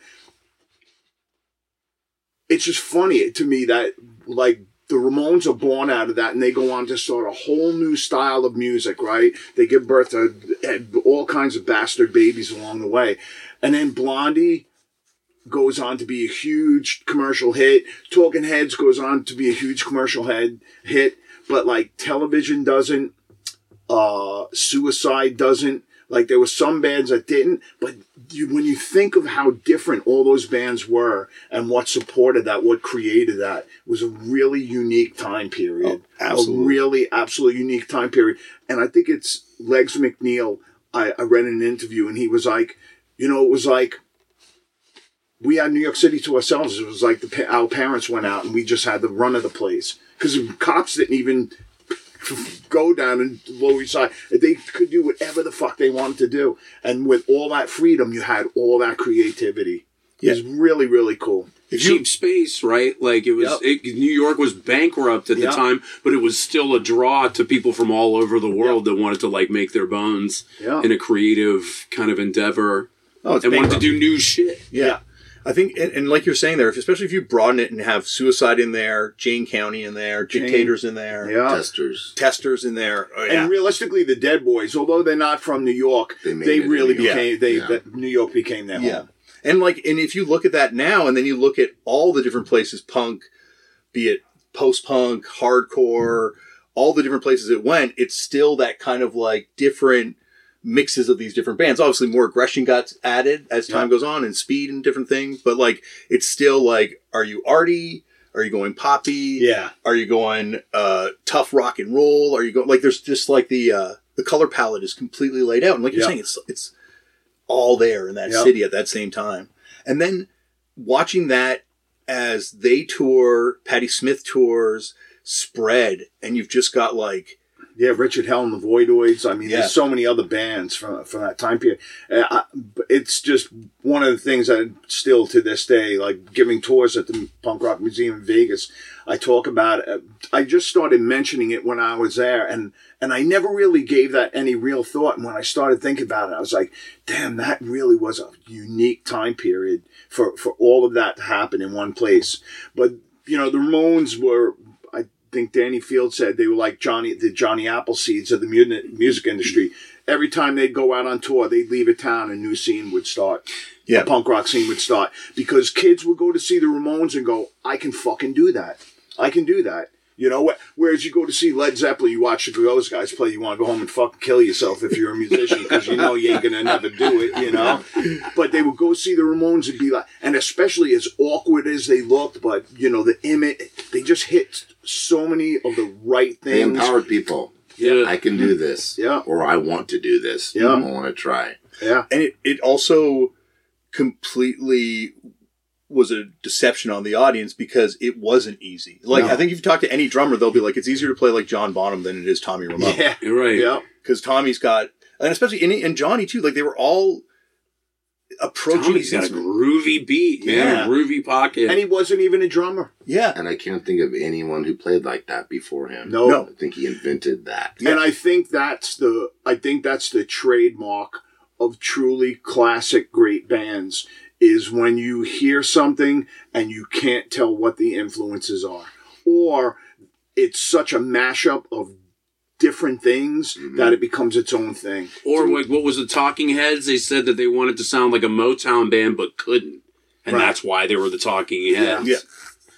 it's just funny to me that like. The Ramones are born out of that, and they go on to start a whole new style of music, right? They give birth to all kinds of bastard babies along the way. And then Blondie goes on to be a huge commercial hit. Talking Heads goes on to be a huge commercial head, hit. But, like, Television doesn't. Uh, Suicide doesn't. Like, there were some bands that didn't. But you, when you think of how different all those bands were and what supported that, what created that, it was a really unique time period. Oh, absolutely. A really, absolutely unique time period. And I think it's Legs McNeil. I, I read in an interview, and he was like, you know, it was like, we had New York City to ourselves. It was like the, pa- our parents went out, and we just had the run of the place. Because the cops didn't even go down and Lower East Side. They could do whatever the fuck they wanted to do. And with all that freedom, you had all that creativity. It was really, really cool. Cheap space, right? Like it was, Yep. it, New York was bankrupt at the Yep. time, but it was still a draw to people from all over the world that wanted to like make their bones Yeah. in a creative kind of endeavor Oh, it's and wanted to bankrupt. do new shit. Yeah. Yeah. I think, and, and like you're saying there, if, especially if you broaden it and have Suicide in there, Jane County in there, Jane. Dictators in there, Yeah. Testers. Testers in there. Oh, yeah. And realistically, the Dead Boys, although they're not from New York, They they, made it in really New York. became, they, Yeah. that New York became their Yeah. home. And like, and if you look at that now, and then you look at all the different places, punk, be it post-punk, hardcore, all the different places it went, it's still that kind of like different mixes of these different bands. Obviously more aggression got added as time Yeah. goes on and speed and different things, but like, it's still like, are you arty? Are you going poppy? Yeah. Are you going, uh, tough rock and roll? Are you going, like, there's just like the, uh, the color palette is completely laid out. And like you're Yeah. saying, it's, it's all there in that Yep. city at that same time. And then watching that as they tour, Patti Smith tours, spread, and you've just got like, Yeah, Richard Hell and the Voidoids. I mean, Yeah. there's so many other bands from from that time period. Uh, I, it's just one of the things that still to this day, like giving tours at the Punk Rock Museum in Vegas, I talk about it. I just started mentioning it when I was there, and and I never really gave that any real thought. And when I started thinking about it, I was like, damn, that really was a unique time period for, for all of that to happen in one place. But, you know, the Ramones were... I think Danny Field said they were like Johnny, the Johnny Appleseeds of the mu- music industry. Every time they'd go out on tour, they'd leave a town, a new scene would start. Yeah. A punk rock scene would start. Because kids would go to see the Ramones and go, I can fucking do that. I can do that. You know, whereas you go to see Led Zeppelin, you watch those guys play, you want to go home and fucking kill yourself if you're a musician because you know you ain't going to never do it, you know? But they would go see the Ramones and be like, and especially as awkward as they looked, but, you know, the image, they just hit so many of the right They things. empowered people. Yeah. I can do this. Yeah. Or I want to do this. Yeah. I want to try. Yeah. and it, it also completely was a deception on the audience because it wasn't easy. Like, No. I think if you talk to any drummer, they'll be like, it's easier to play like John Bonham than it is Tommy Ramone. Yeah. You're right. Yeah. Because Tommy's got, and especially, and, and Johnny too, like they were all approaching Tommy's got a instrument- groovy beat, man. Yeah. A groovy pocket. And he wasn't even a drummer. Yeah. And I can't think of anyone who played like that before him. No. No. I think he invented that. And I think that's the I think that's the trademark of truly classic great bands is when you hear something and you can't tell what the influences are. Or it's such a mashup of different things Mhm. that it becomes its own thing. Or like what was the Talking Heads? They said that they wanted to sound like a Motown band but couldn't. And Right. that's why they were the Talking Heads. Yeah.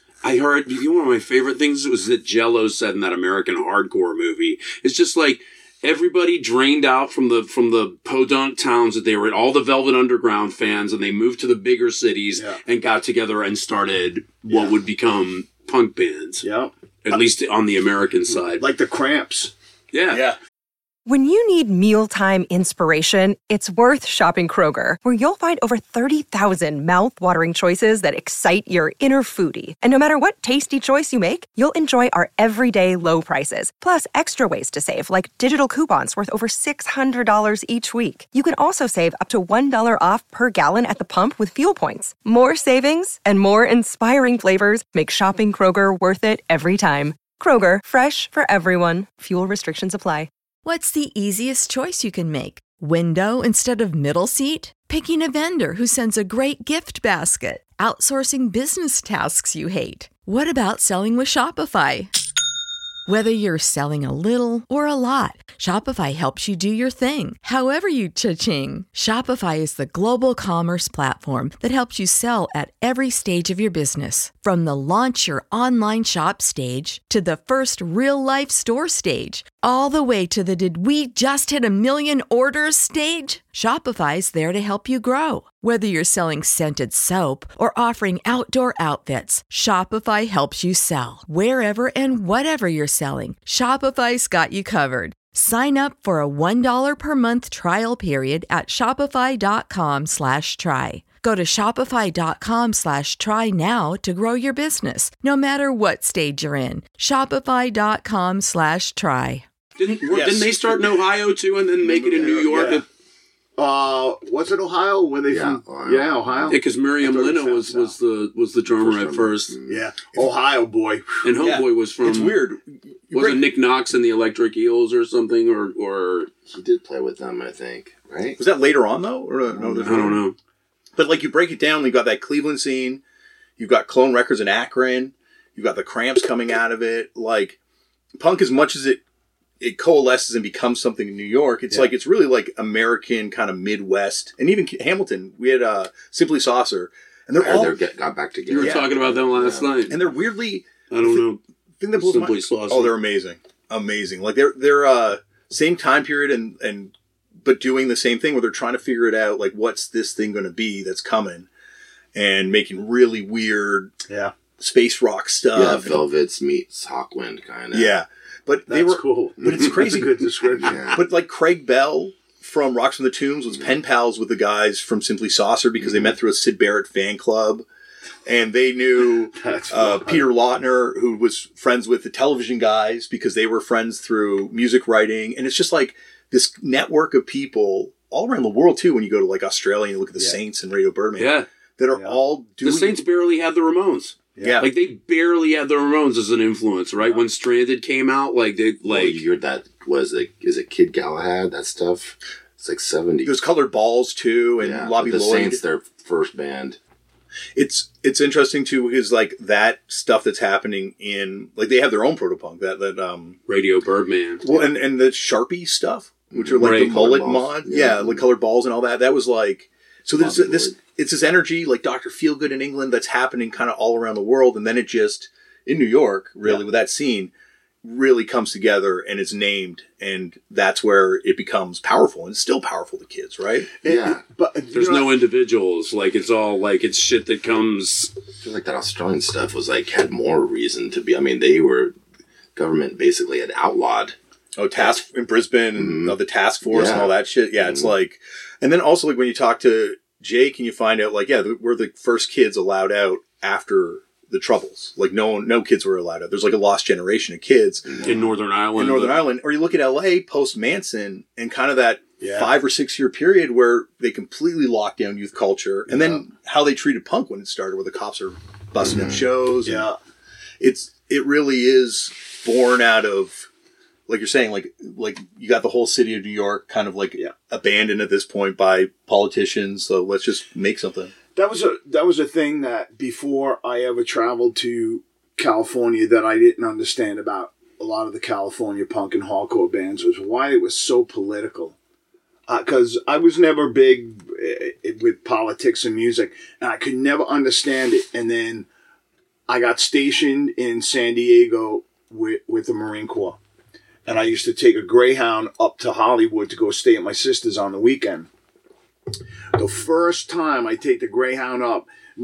I heard, you know, one of my favorite things was that Jello said in that American Hardcore movie. It's just like everybody drained out from the from the podunk towns that they were in, all the Velvet Underground fans, and they moved to the bigger cities Yeah. and got together and started what Yeah. would become punk bands. Yeah. At least on the American side. Like the Cramps. yeah. Yeah. When you need mealtime inspiration, it's worth shopping Kroger, where you'll find over thirty thousand mouth-watering choices that excite your inner foodie. And no matter what tasty choice you make, you'll enjoy our everyday low prices, plus extra ways to save, like digital coupons worth over six hundred dollars each week. You can also save up to one dollar off per gallon at the pump with fuel points. More savings and more inspiring flavors make shopping Kroger worth it every time. Kroger, fresh for everyone. Fuel restrictions apply. What's the easiest choice you can make? Window instead of middle seat? Picking a vendor who sends a great gift basket? Outsourcing business tasks you hate? What about selling with Shopify? Whether you're selling a little or a lot, Shopify helps you do your thing, however you cha-ching. Shopify is the global commerce platform that helps you sell at every stage of your business. From the launch your online shop stage to the first real-life store stage, all the way to the did we just hit a million orders stage. Shopify's there to help you grow. Whether you're selling scented soap or offering outdoor outfits, Shopify helps you sell. Wherever and whatever you're selling, Shopify's got you covered. Sign up for a one dollar per month trial period at shopify.com slash try. Go to shopify.com slash try now to grow your business, no matter what stage you're in. Shopify.com slash try. Didn't, yes. didn't they start in Ohio too and then make it in New York? Yeah. Uh, was it Ohio? Were they Yeah, from? Ohio. Yeah, Ohio. Yeah, because Miriam I thought it Lina was was, down was the was the drummer First at drummer. first, Yeah, Ohio boy. and Homeboy was from. It's weird. You Was break- it Nick Knox and the Electric Eels or something, or or He did play with them, I think, right? Was that later on though, or uh, no? I don't know. But like you break it down, you've got that Cleveland scene, you've got Clone Records in Akron, you've got the Cramps coming out of it. Like punk, as much as it it coalesces and becomes something in New York, it's Yeah. like it's really like American kind of Midwest, and even Hamilton. We had uh, Simply Saucer, and they're I heard all they get, got back together. You were Yeah. talking about them last Yeah. night. and they're weirdly. I don't know. Thing that blows my Simply Saucer. Oh, they're amazing, amazing. Like they're they're uh same time period and and but doing the same thing where they're trying to figure it out. Like what's this thing going to be that's coming, and making really weird Yeah, space rock Yeah, stuff. Velvets meets Hawkwind, kind of. Yeah, but they that's were cool. But it's crazy. That's a good description. Yeah. But like Craig Bell from Rocks from the Tombs was pen pals with the guys from Simply Saucer because they met through a Sid Barrett fan club. And they knew That's uh, wild. Peter Lautner, who was friends with the television guys because they were friends through music writing. And it's just like this network of people all around the world, too, when you go to like Australia and you look at the Yeah. Saints and Radio Birdman, Yeah, that are Yeah. all doing... the Saints barely had the Ramones. Yeah. Like they barely had the Ramones as an influence, right? When Stranded came out, like they Like, like you heard that, was it, is it Kid Galahad, that stuff? It's like seventies. There's Colored Balls, too, and yeah, Lobby but the Lloyd. Saints, their first band. It's it's interesting too because like that stuff that's happening in like they have their own protopunk that that um Radio Birdman. well and and the Sharpie stuff which are like Right. the mullet Colored balls. mod yeah. Yeah. like colored balls and all that that was like so there's Bobby this Lloyd. it's this energy like Doctor Feelgood in England that's happening kind of all around the world and then it just in New York really Yeah. with that scene really comes together and it's named and that's where it becomes powerful and it's still powerful to kids right Yeah. But There's you know, no individuals. Like it's all like it's shit that comes. I feel like that Australian stuff was like, had more reason to be. I mean, they were, government basically had outlawed. Oh, task in Brisbane and Mhm. uh, the task force and Yeah. all that shit. Yeah, it's Mhm. like, and then also like when you talk to Jake and you find out like, yeah, th- we're the first kids allowed out after the Troubles. Like no one, no kids were allowed out. There's like a lost generation of kids In Northern Ireland. in Northern Ireland. Or you look at L A post Manson and kind of that Yeah. five or six year period where they completely locked down youth culture, and then how they treated punk when it started, where the cops are busting up shows. and Yeah. it's it really is born out of like you're saying like like you got the whole city of New York kind of like Yeah. abandoned at this point by politicians, so let's just make something. That was a that was a thing that before I ever traveled to California that I didn't understand about a lot of the California punk and hardcore bands was why it was so political. Because I was never big uh, with politics and music, and I could never understand it. And then I got stationed in San Diego with with the Marine Corps, and I used to take a Greyhound up to Hollywood to go stay at my sister's on the weekend. The first time I take the Greyhound up,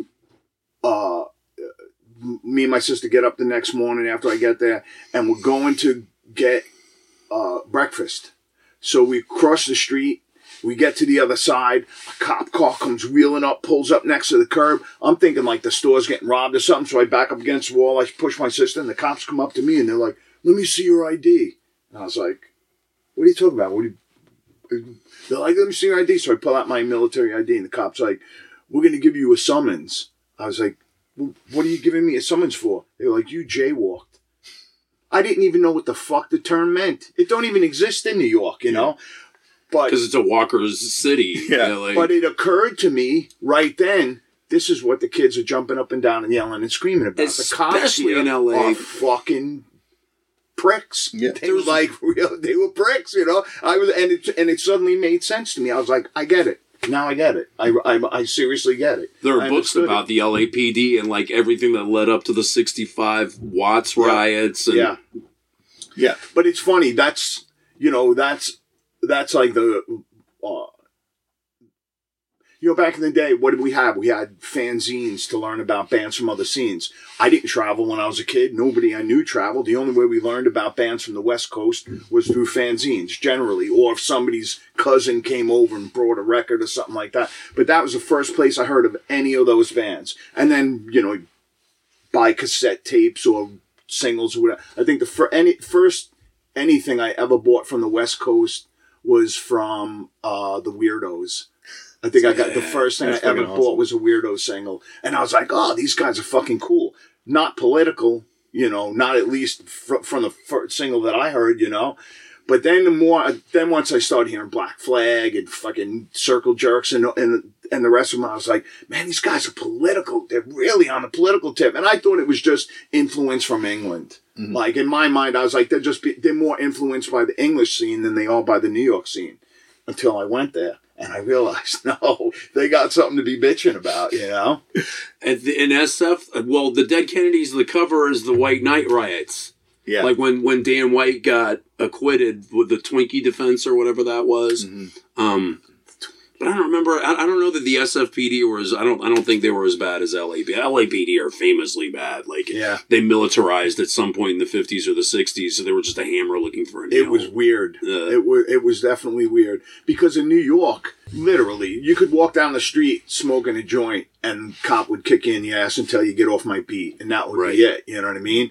uh, me and my sister get up the next morning after I get there, and we're going to get uh, breakfast. So we cross the street. We get to the other side. A cop car comes wheeling up, pulls up next to the curb. I'm thinking like the store's getting robbed or something. So I back up against the wall. I push my sister, and the cops come up to me, and they're like, "Let me see your I D." And I was like, "What are you talking about? What are you?" They're like, "Let me see your I D." So I pull out my military I D, and the cop's like, "We're going to give you a summons." I was like, well, "What are you giving me a summons for?" They were like, "You jaywalked." I didn't even know what the fuck the term meant. It don't even exist in New York, you know? But because it's a walker's city. Yeah, you know, like, but it occurred to me right then, this is what the kids are jumping up and down and yelling and screaming about. The cops especially here in L A. are fucking pricks. Yeah. They were like real. They were pricks, you know. I was, and it and it suddenly made sense to me. I was like, I get it. Now I get it. I, I, I seriously get it. There are I books understood about it. the L A P D and like everything that led up to the sixty-five Watts Yeah. riots. And Yeah, yeah. But it's funny. That's you know that's that's like the. Uh, You know, back in the day, what did we have? We had fanzines to learn about bands from other scenes. I didn't travel when I was a kid. Nobody I knew traveled. The only way we learned about bands from the West Coast was through fanzines, generally, or if somebody's cousin came over and brought a record or something like that. But that was the first place I heard of any of those bands. And then, you know, buy cassette tapes or singles or whatever. I think the fir- any, first anything I ever bought from the West Coast was from uh, the Weirdos. I think I got the first thing I That's ever fucking bought awesome. was a Weirdo single. And I was like, oh, these guys are fucking cool. Not political, you know, not at least fr- from the first single that I heard, you know. But then the more, then once I started hearing Black Flag and fucking Circle Jerks and, and, and the rest of them, I was like, man, these guys are political. They're really on the political tip. And I thought it was just influence from England. Mm-hmm. Like in my mind, I was like, they're just, be, they're more influenced by the English scene than they are by the New York scene until I went there. And I realized, no, they got something to be bitching about, you know? And the, in S F, well, the Dead Kennedys, the cover is the White Knight riots. Yeah. Like when, when Dan White got acquitted with the Twinkie defense or whatever that was. Mm-hmm. Um, but I don't remember. I, I don't know that the S F P D was. I don't. I don't think they were as bad as L A P D. L A P D are famously bad. Like yeah. they militarized at some point in the fifties or the sixties, so they were just a hammer looking for a nail. It was weird. Uh, it was. It was definitely weird because in New York, literally, you could walk down the street smoking a joint, and cop would kick you in the ass until you get off my beat, and that would Right. be it. You know what I mean?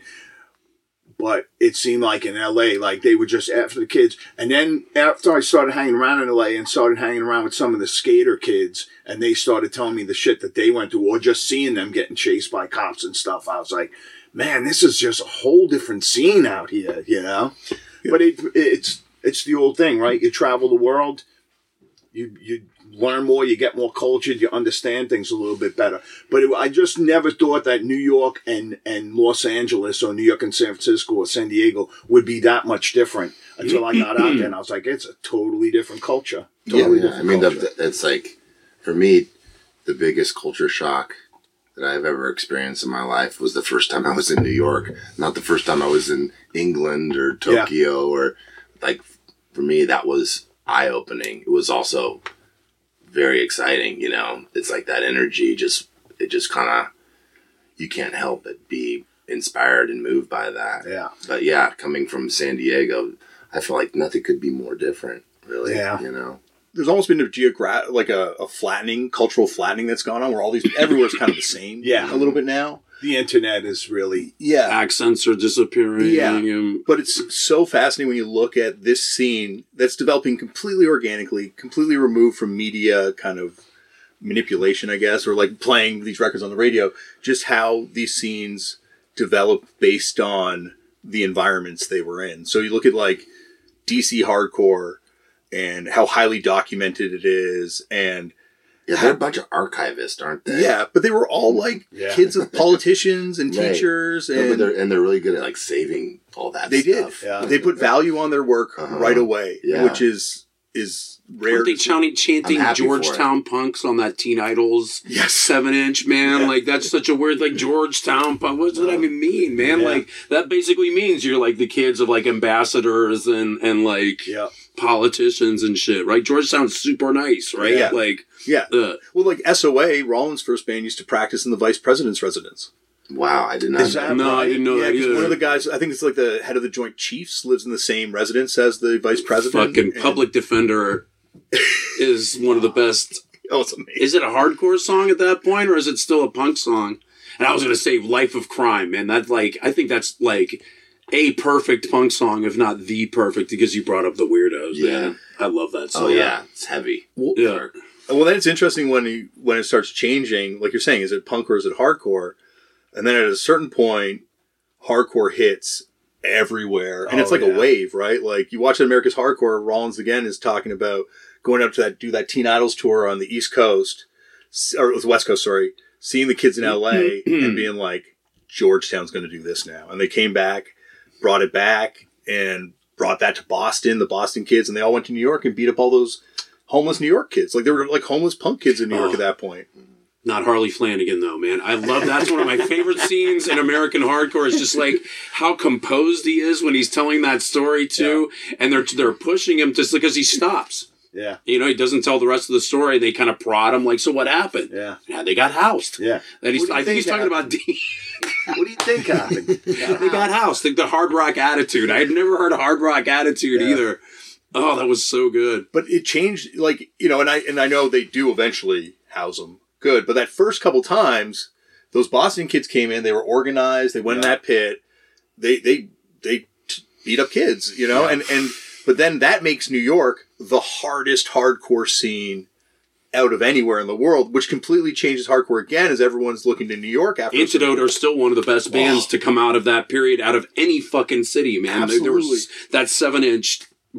But it seemed like in L A, like they were just after the kids. And then after I started hanging around in L A and started hanging around with some of the skater kids, and they started telling me the shit that they went through, or just seeing them getting chased by cops and stuff, I was like, man, this is just a whole different scene out here, you know? Yeah. But it, it's it's the old thing, right? You travel the world, you you learn more, you get more cultured, you understand things a little bit better. But it, I just never thought that New York and, and Los Angeles or New York and San Francisco or San Diego would be that much different until I got out there and I was like, it's a totally different culture. Totally yeah, yeah. I mean, the, culture. the, it's like, for me, the biggest culture shock that I've ever experienced in my life was the first time I was in New York, not the first time I was in England or Tokyo yeah. or like, for me, that was eye-opening. It was also very exciting, you know. It's like that energy just it just kind of you can't help but be inspired and moved by that. Yeah. But yeah, coming from San Diego, I feel like nothing could be more different, really. Yeah. You know. There's almost been a geogra- like a, a flattening, cultural flattening that's gone on where all these everywhere's kind of the same. Yeah. A little bit now. The internet is really Yeah. Accents are disappearing. Yeah. And, But it's so fascinating when you look at this scene that's developing completely organically, completely removed from media kind of manipulation, I guess, or like playing these records on the radio, just how these scenes develop based on the environments they were in. So you look at like D C hardcore and how highly documented it is, and Yeah, they're a bunch of archivists, aren't they? yeah, but they were all like Yeah. kids of politicians and Right. teachers, No, but and they're, and they're really good at like saving all that they did. stuff. Yeah. They put value on their work Uh-huh. right away, Yeah. which is is rare. Aren't they to see. chanting, chanting I'm happy for Georgetown punks on that Teen Idols Yes. seven inch, man? Yeah. Like, that's such a weird, like, Georgetown punk. What does that even mean, man? Yeah. Like, that basically means you're, like, the kids of, like, ambassadors and, and like, yeah. politicians and shit, right? Georgetown's super nice, right? Yeah. Like, Yeah. uh, Well, like S O A, Rollins' first band used to practice in the vice president's residence. Wow, I did not. Is that No, I right? didn't know Yeah, that because either. one of the guys, I think it's like the head of the Joint Chiefs, lives in the same residence as the vice president. Fucking and- Public Defender is one of the best. Oh, it's amazing. Is it a hardcore song at that point, or is it still a punk song? And I was going to say Life of Crime, man. That's like, I think that's like a perfect punk song, if not the perfect, because you brought up the Weirdos, Yeah. man. I love that song. Oh yeah, it's heavy. Well, Yeah. well, then it's interesting when you, when it starts changing. Like you're saying, is it punk or is it hardcore? And then at a certain point, hardcore hits everywhere, and Oh, it's like yeah. a wave, right? Like you watch America's Hardcore. Rollins again is talking about going up to that do that Teen Idols tour on the East Coast s- or it was West Coast, sorry, seeing the kids in L A and being like, Georgetown's going to do this now, and they came back, brought it back, and brought that to Boston, the Boston kids, and they all went to New York and beat up all those homeless New York kids. Like they were like homeless punk kids in New York Oh. at that point. Not Harley Flanagan, though, man. I love that's one of my favorite scenes in American Hardcore. Is just like how composed he is when he's telling that story too, and they're they're pushing him just because he stops. Yeah. You know, he doesn't tell the rest of the story. They kind of prod him, like, so what happened? Yeah. Yeah, they got housed. Yeah. And he's, What do you I think he's think talking happened? about D. What do you think happened? They got housed. The, the hard rock attitude. I had never heard a hard rock attitude Yeah. either. Oh, that was so good. But it changed, like, you know, and I and I know they do eventually house them good, but that first couple times, those Boston kids came in, they were organized, they went in that pit, they they they t- beat up kids, you know, and and but then that makes New York the hardest hardcore scene out of anywhere in the world, which completely changes hardcore again as everyone's looking to New York after. Antidote are still one of the best bands Oh. to come out of that period, out of any fucking city, man. There, there was Absolutely. that seven inch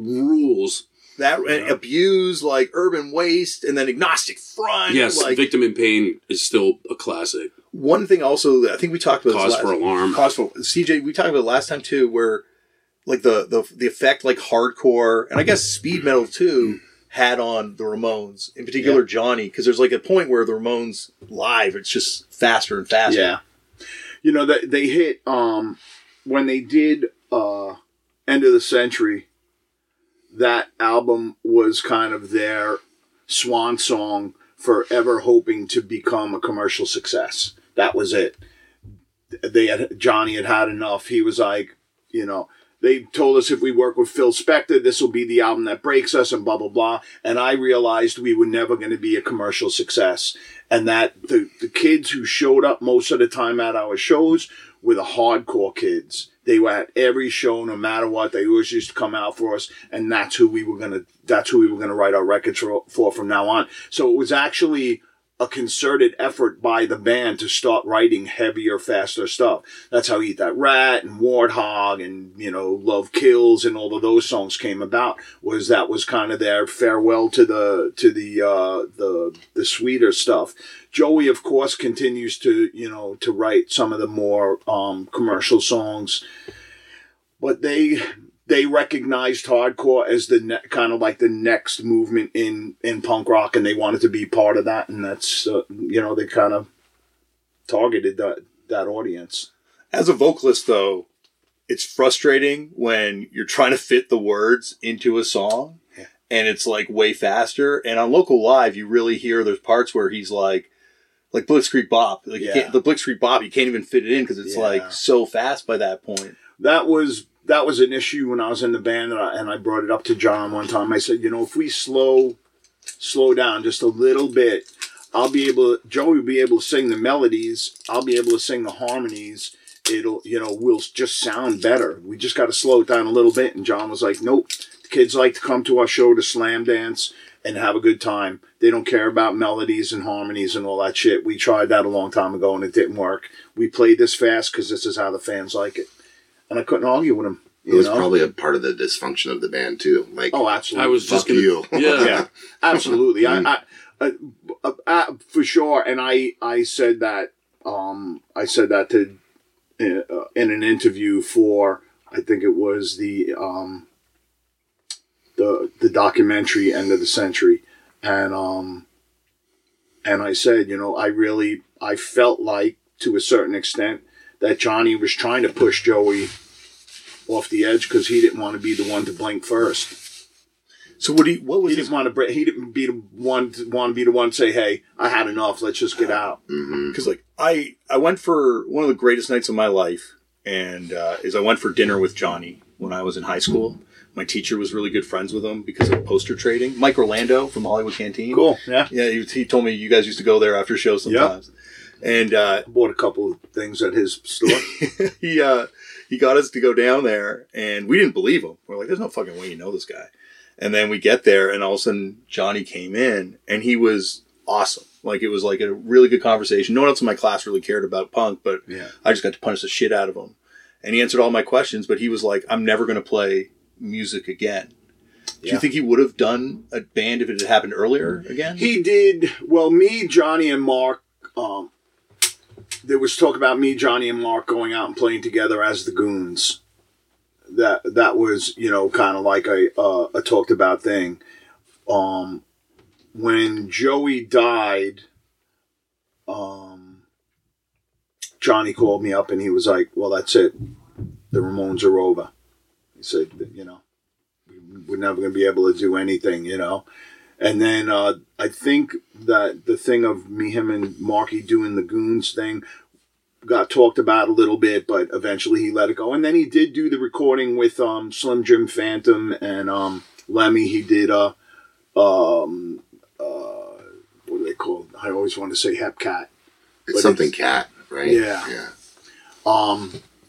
rules. that and Abuse, like Urban Waste, and then Agnostic Front. Yes, like, Victim in Pain is still a classic. one thing also that I think we talked about Cause this for last, Alarm. Cause for C J. We talked about it last time too, where like the the the effect like hardcore and I guess speed metal too had on the Ramones, in particular Yeah. Johnny, because there's like a point where the Ramones live, it's just faster and faster. Yeah. You know, they, they hit, um, when they did uh, End of the Century, that album was kind of their swan song for ever hoping to become a commercial success. That was it. They had Johnny had had enough. He was like, you know, they told us if we work with Phil Spector, this will be the album that breaks us and blah, blah, blah. And I realized we were never going to be a commercial success. And that the, the kids who showed up most of the time at our shows were the hardcore kids. They were at every show, no matter what. They always used to come out for us. And that's who we were going to, that's who we were going to write our records for, for from now on. So it was actually a concerted effort by the band to start writing heavier, faster stuff. That's how Eat That Rat and Warthog and, you know, Love Kills and all of those songs came about. Was that was kind of their farewell to the to the uh, the the sweeter stuff. Joey, of course, continues to, you know, to write some of the more um, commercial songs, but they they recognized hardcore as the ne- kind of like the next movement in, in punk rock, and they wanted to be part of that, and that's, uh, you know, they kind of targeted that, that audience. As a vocalist, though, it's frustrating when you're trying to fit the words into a song and it's like way faster. And on Local Live, you really hear there's parts where he's like, like Blitzkrieg Bop. Like you Yeah. can't, the Blitzkrieg Bop, you can't even fit it in because it's Yeah. like so fast by that point. That was that was an issue when I was in the band, and I, and I brought it up to John one time. I said, you know, if we slow slow down just a little bit, I'll be able. Joey will be able to sing the melodies. I'll be able to sing the harmonies. It'll, you know, will just sound better. We just got to slow it down a little bit. And John was like, nope. The kids like to come to our show to slam dance and have a good time. They don't care about melodies and harmonies and all that shit. We tried that a long time ago and it didn't work. We played this fast because this is how the fans like it. And I couldn't argue with him. It was know? probably a part of the dysfunction of the band too. Like, Oh, absolutely. I was fuck just gonna, you. Yeah. Yeah, absolutely. I, I, I, uh, uh, for sure. And I, I said that, um, I said that to, uh, in an interview for, I think it was the, um, the, the documentary End of the Century. And, um, and I said, you know, I really, I felt like to a certain extent that Johnny was trying to push Joey off the edge because he didn't want to be the one to blink first. So what do you, what was He his, didn't want to. Br- he didn't be the one to want to be the one to say, "Hey, I had enough. Let's just get out." because like I I went for one of the greatest nights of my life, and uh, is I went for dinner with Johnny when I was in high school. My teacher was really good friends with him because of poster trading. Mike Orlando from the Hollywood Canteen. Cool, yeah. Yeah, he, he told me you guys used to go there after shows sometimes. Yep. And uh, bought a couple of things at his store. he uh, he got us to go down there, and we didn't believe him. We're like, there's no fucking way you know this guy. And then we get there, and all of a sudden Johnny came in, and he was awesome. Like, it was like a really good conversation. No one else in my class really cared about punk, but yeah. I just got to punish the shit out of him. And he answered all my questions, but he was like, I'm never going to play music again. Do Yeah. you think he would have done a band if it had happened earlier again? He did. Well, me, Johnny, and Mark, um, there was talk about me, Johnny, and Mark going out and playing together as the Goons. That that was, you know, kind of like a, uh, a talked about thing. Um, when Joey died, um, Johnny called me up and he was like, well, that's it. The Ramones are over. He said, you know, we're never going to be able to do anything, you know. And then uh, I think that the thing of me, him, and Marky doing the Goons thing got talked about a little bit, but eventually he let it go. And then he did do the recording with um, Slim Jim Phantom and um, Lemmy. He did, uh, um, uh, what do they call it? I always want to say Hepcat. It's something it's, cat, right? Yeah. Yeah. Um,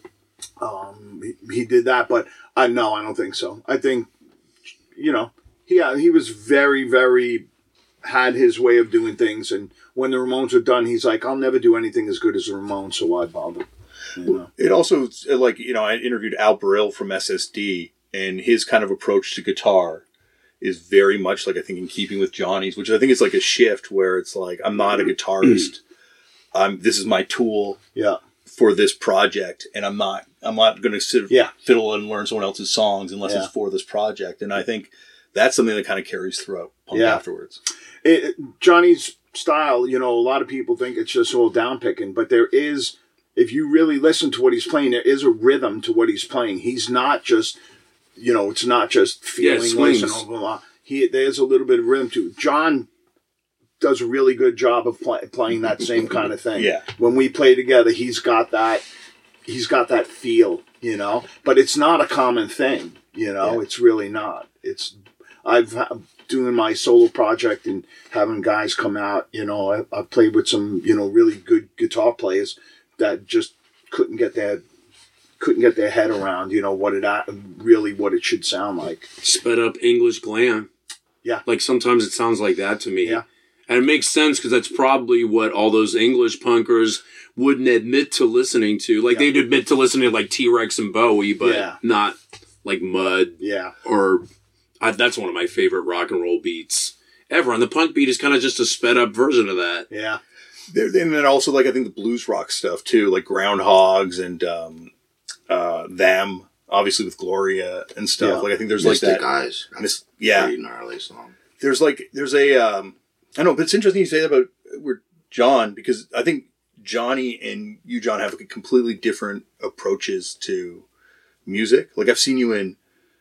um, he, he did that, but I no, I don't think so. I think, you know, yeah, he was very, very, had his way of doing things. And when the Ramones were done, he's like, I'll never do anything as good as the Ramones, so why bother? You know? It also, like, you know, I interviewed Al Brill from S S D, and his kind of approach to guitar is very much like, I think, in keeping with Johnny's, which I think is like a shift where it's like, I'm not a guitarist. I'm, this is my tool yeah. for this project, and I'm not I'm not going to sit yeah. fiddle and learn someone else's songs unless yeah. it's for this project. And I think that's something that kind of carries throughout punk yeah. afterwards. It, Johnny's style, you know, a lot of people think it's just all down picking, but there is, if you really listen to what he's playing, there is a rhythm to what he's playing. He's not just, you know, it's not just feeling yeah, and blah, blah, blah. He there's a little bit of rhythm to it. John does a really good job of play, playing that same kind of thing. Yeah. When we play together, he's got that, he's got that feel, you know. But it's not a common thing, you know. Yeah. It's really not. It's I've doing my solo project and having guys come out, you know. I, I've played with some, you know, really good guitar players that just couldn't get their couldn't get their head around, you know, what it really what it should sound like. Sped up English glam. Yeah. Like sometimes it sounds like that to me. Yeah. And it makes sense because that's probably what all those English punkers wouldn't admit to listening to. Like, yeah. they'd admit to listening to, like, T-Rex and Bowie, but yeah. not, like, Mud. Yeah. Or, I, that's one of my favorite rock and roll beats ever. And the punk beat is kind of just a sped-up version of that. Yeah. There, and then also, like, I think the blues rock stuff, too, like Groundhogs and um, uh, Them, obviously with Gloria and stuff. Yeah. Like, I think there's Mystic like that. Eyes. Mis- yeah. Pretty gnarly song. There's like, there's a, um, I don't know, but it's interesting you say that about where John, because I think Johnny and you, John, have like completely different approaches to music. Like, I've seen you in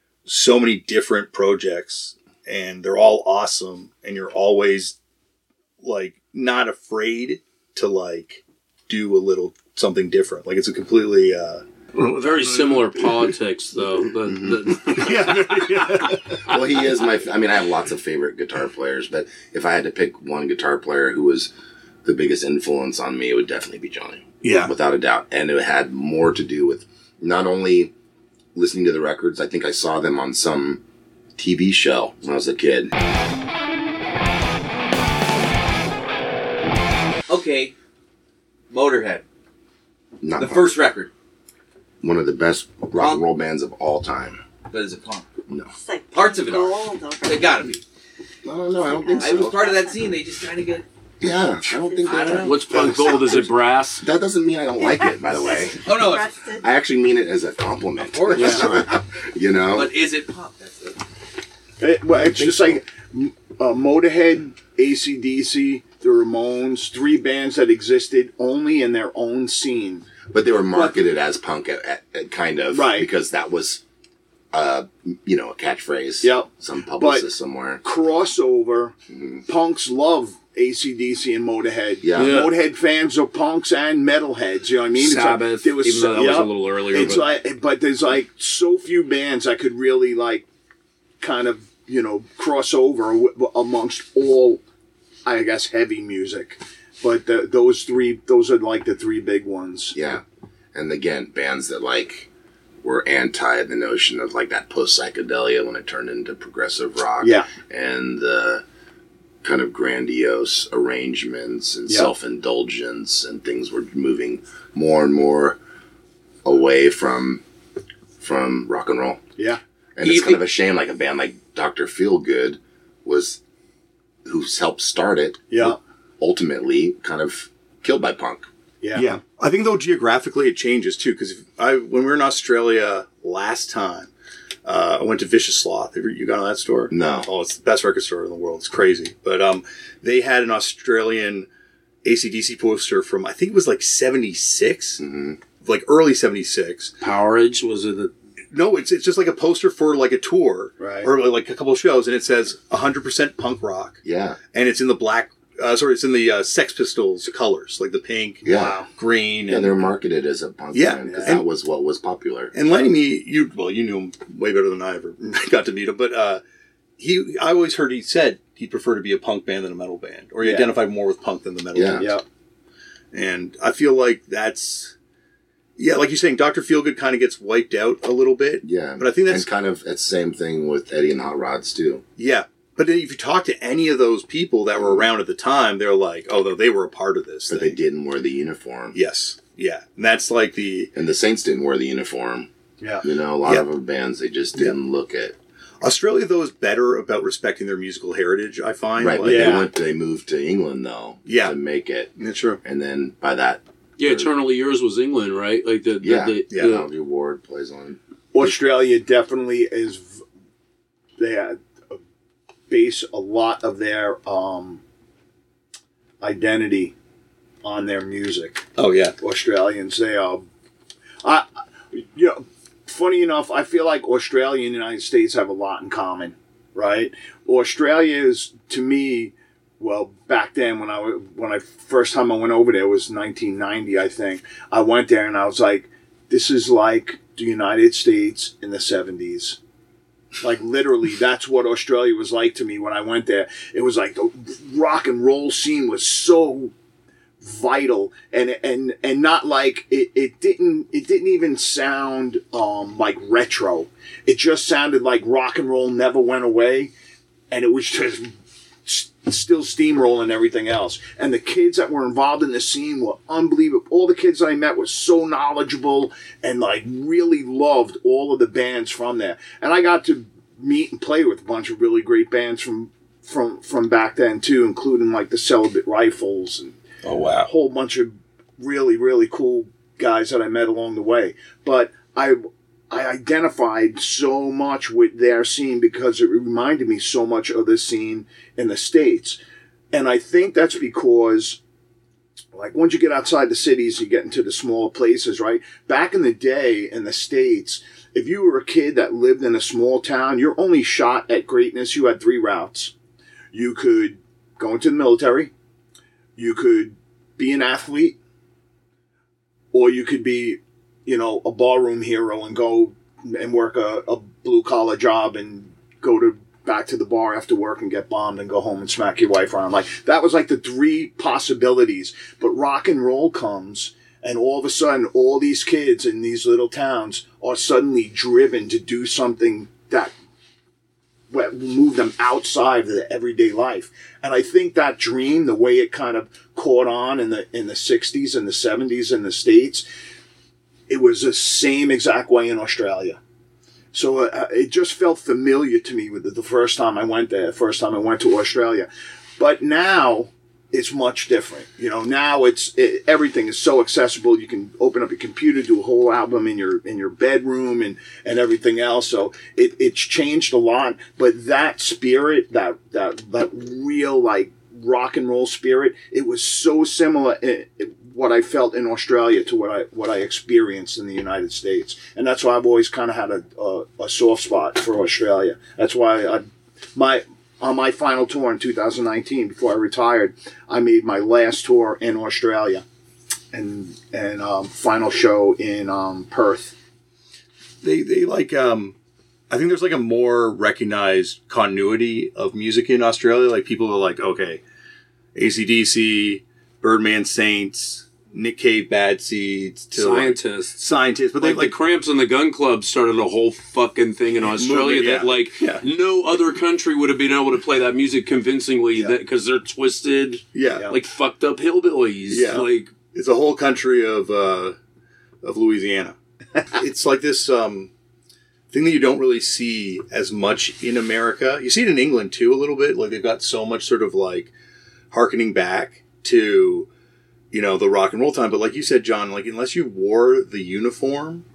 so many different projects, and they're all awesome, and you're always like not afraid to like do a little something different. Like, it's a completely uh very similar politics, though. The, the Well, he is my. I mean, I have lots of favorite guitar players, but if I had to pick one guitar player who was the biggest influence on me, it would definitely be Johnny. Yeah, without a doubt. And it had more to do with not only listening to the records. I think I saw them on some T V show when I was a kid. Okay, Motorhead. Not the punk. first record. One of the best rock and roll bands of all time. But is it punk? No. It's like Parts of it are. gold over- They gotta be. I don't know. I don't think I was so. part of that scene. They just kind of get. Yeah, I don't think I that. don't know. what's punk gold? Is it brass? That doesn't mean I don't like it, by the way. Oh no! It's, Rusted. I actually mean it as a compliment. of course. You know? But is it punk? That's the. It, well, it's just like uh, Motorhead, A C D C, the Ramones, three bands that existed only in their own scene. But they were marketed as punk, at, at, at kind of, Right. because that was, uh, you know, a catchphrase. Yep. Some publicist But somewhere. Crossover, Mm-hmm. punks love A C D C and Motorhead. Yeah. Yeah. Motorhead fans are punks and metalheads. You know what I mean? It's Sabbath, like, there was even so, though that was yeah, a little earlier. It's but like, but there's like so few bands I could really like, kind of you know cross over w- amongst all, I guess, heavy music. But the, those three, those are like the three big ones. Yeah. And again, bands that like were anti the notion of like that post psychedelia when it turned into progressive rock. Yeah. And the kind of grandiose arrangements and Yeah. self-indulgence, and things were moving more and more away from from rock and roll. Yeah. And it's kind of a shame, like a band like Doctor Feelgood was, who's helped start it, Yeah. ultimately kind of killed by punk. Yeah. Yeah. I think, though, geographically it changes, too, because I when we were in Australia last time, uh, I went to Vicious Sloth. Have you gone to that store? No. Oh, it's the best record store in the world. It's crazy. But um, they had an Australian A C D C poster from, I think it was like seventy-six, Mm-hmm. like early seventy-six. Powerage was it? The, No, it's it's just like a poster for like a tour. Right. Or like a couple of shows, and it says one hundred percent punk rock. Yeah. And it's in the black, uh, sorry, it's in the uh, Sex Pistols colors, like the pink, Yeah. green. Yeah, and, they're marketed as a punk Yeah, band because and- that was what was popular. And Lenny, me, you well, you knew him way better than I ever got to meet him. But uh, he, I always heard he said he'd prefer to be a punk band than a metal band, or he Yeah. identified more with punk than the metal Yeah. band. Yeah. And I feel like that's, yeah, like you're saying, Doctor Feelgood kind of gets wiped out a little bit. Yeah. But I think that's and kind of it's the same thing with Eddie and Hot Rods too. yeah. But then if you talk to any of those people that were around at the time, they're like, oh, no, they were a part of this. But thing. they didn't wear the uniform. Yes. Yeah. And that's like the And the Saints didn't wear the uniform. Yeah. You know, a lot Yeah. of other bands they just didn't look at. Australia, though, is better about respecting their musical heritage, I find. Right, Like, but Yeah. they went they moved to England though. Yeah. To make it. That's true. And then by that yeah, Eternally Yours was England, right? Like the, the yeah, the, yeah. the- Algie Ward plays on. Australia definitely is. v- They had uh, base a lot of their um, identity on their music. Oh, yeah. Australians, they are. I, you know, funny enough, I feel like Australia and the United States have a lot in common, right? Australia is, to me, well, back then when I wa- when I first time I went over there was nineteen ninety, I think. I went there and I was like, this is like the United States in the seventies. Like literally, that's what Australia was like to me when I went there. It was like the rock and roll scene was so vital and and and not like it, it didn't it didn't even sound um like retro. It just sounded like rock and roll never went away, and it was just s- still steamrolling everything else. And the kids that were involved in the scene were unbelievable. All the kids that I met were so knowledgeable and like really loved all of the bands from there. And I got to meet and play with a bunch of really great bands from from from back then too, including like the Celibate Rifles and Oh, wow. a whole bunch of really, really cool guys that I met along the way. But I I identified so much with their scene because it reminded me so much of the scene in the States. And I think that's because, like, once you get outside the cities, you get into the smaller places, right? Back in the day in the States, if you were a kid that lived in a small town, your only shot at greatness, you had three routes. You could go into the military, you could be an athlete, or you could be, you know, a barroom hero and go and work a, a blue collar job and go to back to the bar after work and get bombed and go home and smack your wife around. Like that was like the three possibilities. But rock and roll comes, and all of a sudden, all these kids in these little towns are suddenly driven to do something that will move them outside of the everyday life. And I think that dream, the way it kind of caught on in the in the sixties and the seventies in the States, it was the same exact way in Australia. So uh, it just felt familiar to me with the, the first time I went there, the first time I went to Australia. But now it's much different. You know, now it's it, everything is so accessible. You can open up your computer, do a whole album in your in your bedroom, and and everything else. So it it's changed a lot. But that spirit, that that that real like rock and roll spirit, it was so similar. It, it, what I felt in Australia to what I what I experienced in the United States, and that's why I've always kind of had a, a a soft spot for Australia. That's why I my on my final tour in two thousand nineteen, before I retired, I made my last tour in Australia, and and um, final show in um, Perth. They they like um, I think there's like a more recognized continuity of music in Australia. Like people are like, okay, A C D C, Birdman Saints, Nick Cave, Bad Seeds, to scientists, like, scientists, but like, they like the Cramps and the Gun Club started a whole fucking thing in Australia movie, yeah. that like Yeah. no other country would have been able to play that music convincingly Yeah. because they're twisted, yeah, like fucked up hillbillies. Yeah. Like it's a whole country of uh, of Louisiana. It's like this um, thing that you don't really see as much in America. You see it in England too a little bit. Like they've got so much sort of like harkening back to, you know, the rock and roll time. But like you said, John, like unless you wore the uniform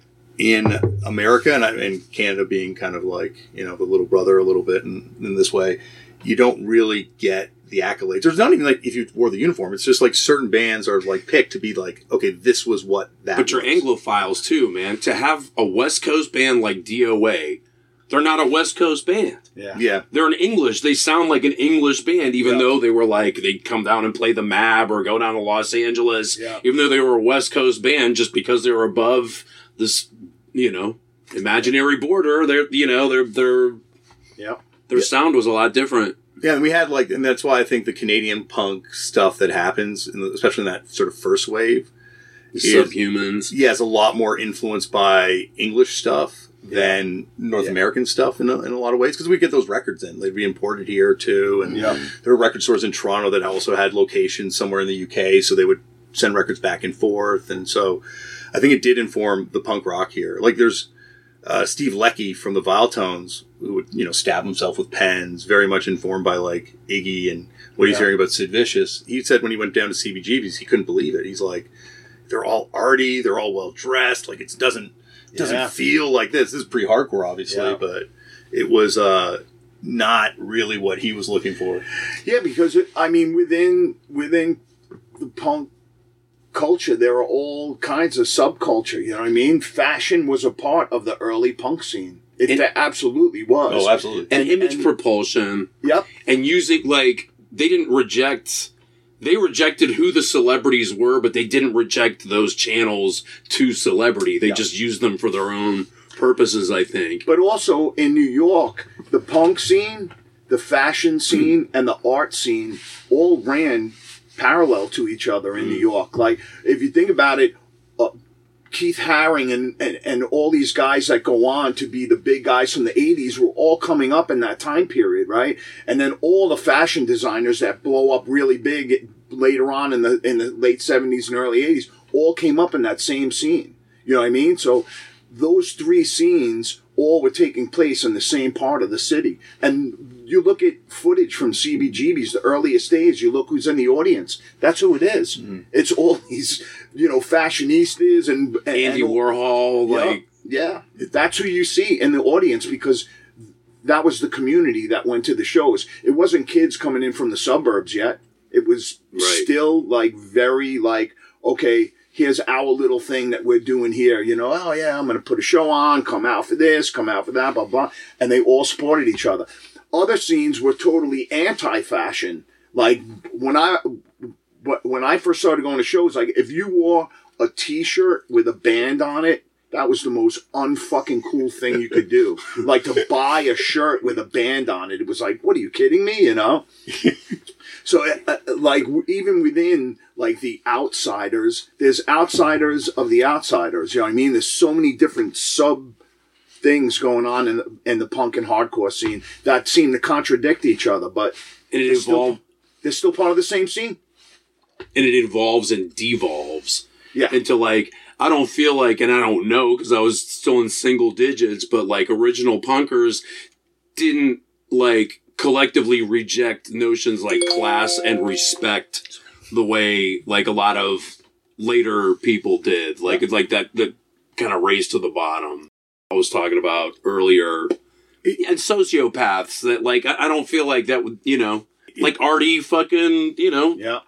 in America and, and Canada being kind of like, you know, the little brother a little bit in, in this way, you don't really get the accolades. There's not even like if you wore the uniform. It's just like certain bands are like picked to be like, okay, this was what that But was. you're Anglophiles too, man. To have a West Coast band like D O A, they're not a West Coast band. Yeah. Yeah. They're an English. They sound like an English band, even Yeah. though they were like, they'd come down and play the M A B or go down to Los Angeles. Yeah. Even though they were a West Coast band, just because they were above this, you know, imaginary border, they're, you know, their their Yep. their sound was a lot different. Yeah, and we had like, and that's why I think the Canadian punk stuff that happens, in the, especially in that sort of first wave, is, Subhumans. yeah, is a lot more influenced by English stuff than North Yeah. American stuff in a, in a lot of ways, because we get those records in. They'd be imported here too, and Yeah. there were record stores in Toronto that also had locations somewhere in the U K, so they would send records back and forth, and so I think it did inform the punk rock here. Like there's uh, Steve Leckie from the Vile Tones, who would, you know, stab himself with pens, very much informed by like Iggy and what he's Yeah. hearing about Sid Vicious. He said when he went down to C B G B's, he couldn't believe it. He's like, they're all arty, they're all well dressed, like it doesn't it doesn't Yeah. feel like this. This is pre-hardcore, obviously, Yeah. but it was uh, not really what he was looking for. Yeah, because it, I mean, within within the punk culture, there are all kinds of subculture. You know what I mean? Fashion was a part of the early punk scene. It And- fa- absolutely was. Oh, absolutely. And, And- image and- propulsion. Yep. And using, like, they didn't reject, they rejected who the celebrities were, but they didn't reject those channels to celebrity. They Yeah. just used them for their own purposes, I think. But also in New York, the punk scene, the fashion scene, and the art scene all ran parallel to each other in New York. Like, if you think about it, uh, Keith Haring and, and, and all these guys that go on to be the big guys from the eighties were all coming up in that time period, right? And then all the fashion designers that blow up really big later on in the in the late seventies and early eighties all came up in that same scene. You know what I mean? So those three scenes all were taking place in the same part of the city. And you look at footage from C B G B's, the earliest days, you look who's in the audience. That's who it is. Mm-hmm. It's all these, you know, fashionistas and... and Andy and, Warhol, yeah, like... Yeah, that's who you see in the audience because that was the community that went to the shows. It wasn't kids coming in from the suburbs yet. It was Right. still like very like, okay, here's our little thing that we're doing here. You know, oh yeah, I'm going to put a show on, come out for this, come out for that, blah, blah. And they all supported each other. Other scenes were totally anti-fashion. Like when I, when I first started going to shows, like if you wore a t-shirt with a band on it, that was the most unfucking cool thing you could do. Like to buy a shirt with a band on it. It was like, what are you kidding me? You know? So, uh, like, even within, like, the outsiders, there's outsiders of the outsiders. You know what I mean? There's so many different sub things going on in the, in the punk and hardcore scene that seem to contradict each other, but And it they're still, evolved, they're still part of the same scene. and it evolves and devolves. Yeah. Into, like, I don't feel like, and I don't know, because I was still in single digits, but, like, original punkers didn't, like, collectively reject notions like class and respect the way like a lot of later people did. Like it's like that that kind of race to the bottom I was talking about earlier. And sociopaths that like I, I don't feel like that would, you know, like arty fucking, you know, Yeah.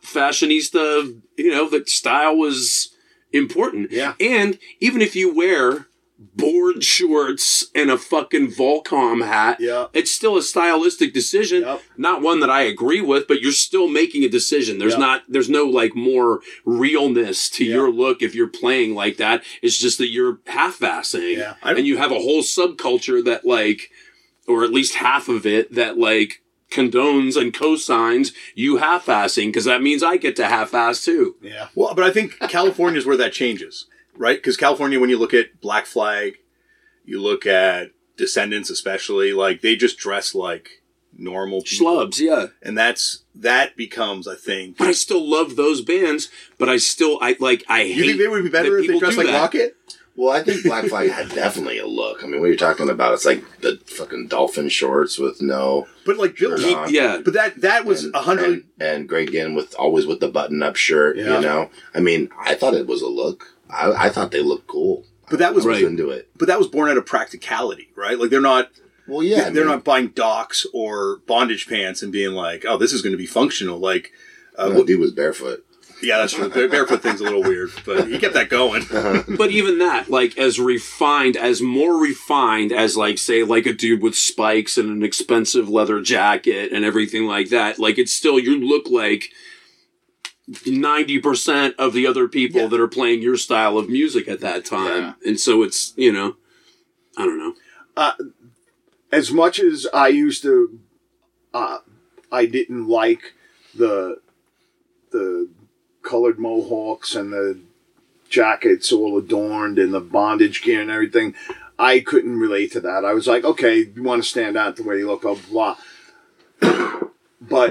fashionista, you know, the style was important. Yeah. And even if you wear board shorts and a fucking Volcom hat. Yeah. It's still a stylistic decision. Yep. Not one that I agree with, but you're still making a decision. There's Yep. not, there's no like more realness to Yep. your look if you're playing like that. It's just that you're half-assing. Yeah. And you have a whole subculture that like, or at least half of it that like condones and cosigns you half-assing, because that means I get to half-ass too. Yeah. Well, but I think California is where that changes, right? Because California, when you look at Black Flag, you look at Descendants especially, like, they just dress like normal people. Schlubs, yeah. And that's, that becomes, I think... But I still love those bands, but I still, I like, I hate You think they would be better that if they people dressed do like that. Rocket? Well, I think Black Flag had definitely a look. I mean, what you're talking about, it's like the fucking dolphin shorts with no... But like Bill, Shirt on. Yeah. but that that was and, a hundred. and, and Greg Ginn with always with the button-up shirt, Yeah. you know? I mean, I thought it was a look. I, I thought they looked cool. But that was I was right. into it. But that was born out of practicality, right? Like they're not. Well, yeah. I they're mean, not buying docks or bondage pants and being like, "Oh, this is going to be functional." Like, uh, no, dude was barefoot. yeah, that's true. The barefoot thing's a little weird, but he kept that going. But even that, like, as refined, as more refined as, like, say, like a dude with spikes and an expensive leather jacket and everything like that, like, it's still, you look like ninety percent of the other people Yeah. that are playing your style of music at that time. And so it's, you know, I don't know. Uh, as much as I used to, uh, I didn't like the the colored mohawks and the jackets all adorned and the bondage gear and everything. I couldn't relate to that. I was like, okay, you want to stand out the way you look, blah, blah, blah. But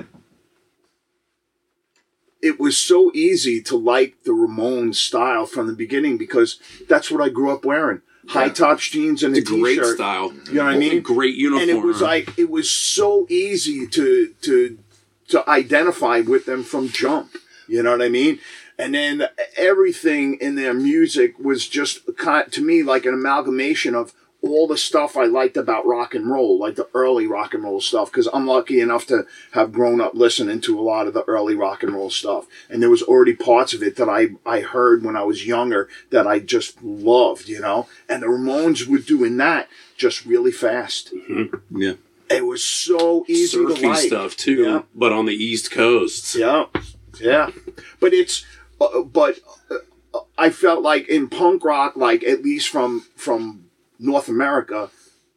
it was so easy to like the Ramones style from the beginning because that's what I grew up wearing. High tops jeans and a It's a great t-shirt. style. You know what I mean? Great uniform. And it was like it was so easy to to to identify with them from jump. You know what I mean? And then everything in their music was just kind to me like an amalgamation of all the stuff I liked about rock and roll, like the early rock and roll stuff, because I'm lucky enough to have grown up listening to a lot of the early rock and roll stuff. And there was already parts of it that I, I heard when I was younger that I just loved, you know? And the Ramones were doing that just really fast. Mm-hmm. Yeah. It was so easy to Surfy like. stuff, too, Yeah. but on the East Coast. Yeah, yeah. But it's, uh, but uh, I felt like in punk rock, like at least from from North America,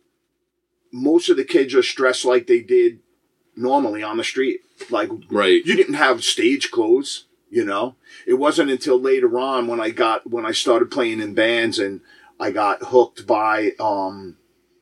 most of the kids just dressed like they did normally on the street. Like, Right. you didn't have stage clothes, you know? It wasn't until later on when I got, when I started playing in bands and I got hooked by, um,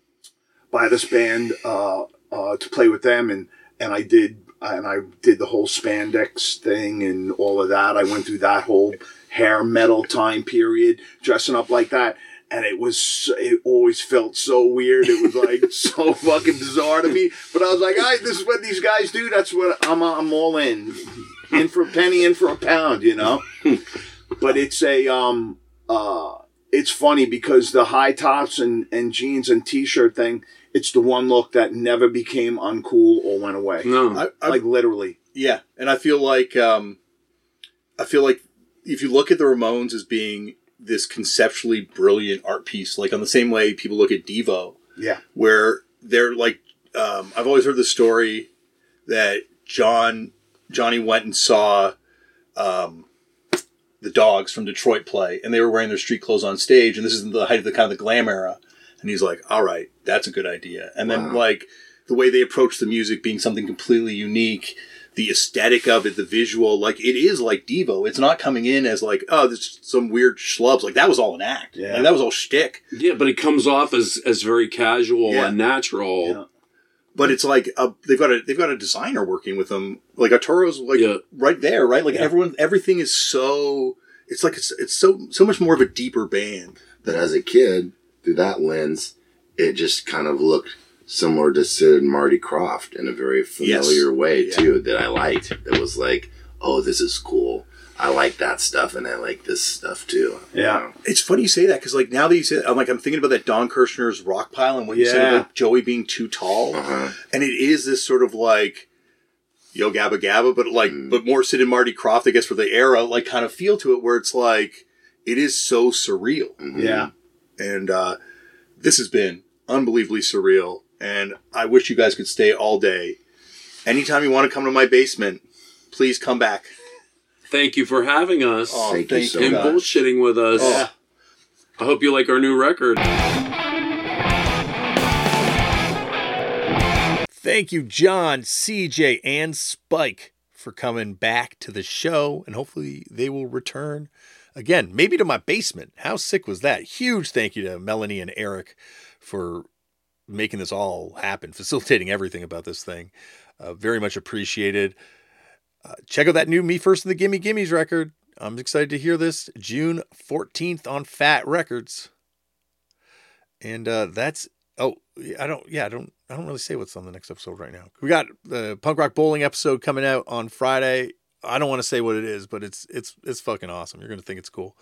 by this band, uh, uh, to play with them. And, and I did, and I did the whole spandex thing and all of that. I went through that whole hair metal time period, dressing up like that. And it was, it always felt so weird. It was like so fucking bizarre to me. But I was like, all right, this is what these guys do. That's what I'm, I'm all in. In for a penny, in for a pound, you know? But it's a, um, uh, it's funny because the high tops and, and jeans and t-shirt thing, it's the one look that never became uncool or went away. No. I, I, Like literally. yeah, and I feel like um, I feel like if you look at the Ramones as being this conceptually brilliant art piece, like on the same way people look at Devo, Yeah. where they're like, um, I've always heard the story that John Johnny went and saw um, the Dogs from Detroit play, and they were wearing their street clothes on stage, and this is the height of the kind of the glam era, and he's like, all right, that's a good idea. And then Wow. like the way they approach the music being something completely unique, the aesthetic of it, the visual, like it is like Devo. It's not coming in as like, oh, this is some weird schlubs. Like that was all an act. Yeah. Like, that was all shtick. Yeah, but it comes off as, as very casual Yeah. and natural. Yeah. But it's like a, they've got a they've got a designer working with them. Like Arturo's like Yeah. right there, right? Like Yeah. everyone, everything is so. It's like it's it's so so much more of a deeper band. But as a kid, through that lens, it just kind of looked similar to Sid and Marty Krofft in a very familiar Yes. way, Yeah. too, that I liked. It was like, oh, this is cool. I like that stuff, and I like this stuff, too. You Yeah. know? It's funny you say that because like now that you say, I'm like I'm thinking about that Don Kirshner's Rock Pile and what you said Yeah. about Joey being too tall, Uh-huh. and it is this sort of like Yo Gabba Gabba, but like Mm. but more Sid and Marty Krofft, I guess, for the era, like kind of feel to it where it's like it is so surreal. Mhm. Yeah. And uh, this has been unbelievably surreal. And I wish you guys could stay all day. Anytime you want to come to my basement, please come back. Thank you for having us. Oh, Thank thank you so and much. bullshitting with us. Oh. I hope you like our new record. Thank you, John, C J, and Spike for coming back to the show. And hopefully they will return again, maybe to my basement. How sick was that? Huge thank you to Melanie and Eric for making this all happen, facilitating everything about this thing. Uh, very much appreciated. Uh, check out that new Me First and the Gimme Gimmes record. I'm excited to hear this. June fourteenth on Fat Records. And uh, that's, oh, I don't, yeah, I don't, I don't really say what's on the next episode right now. We got the Punk Rock Bowling episode coming out on Friday. I don't want to say what it is, but it's, it's, it's fucking awesome. You're going to think it's cool.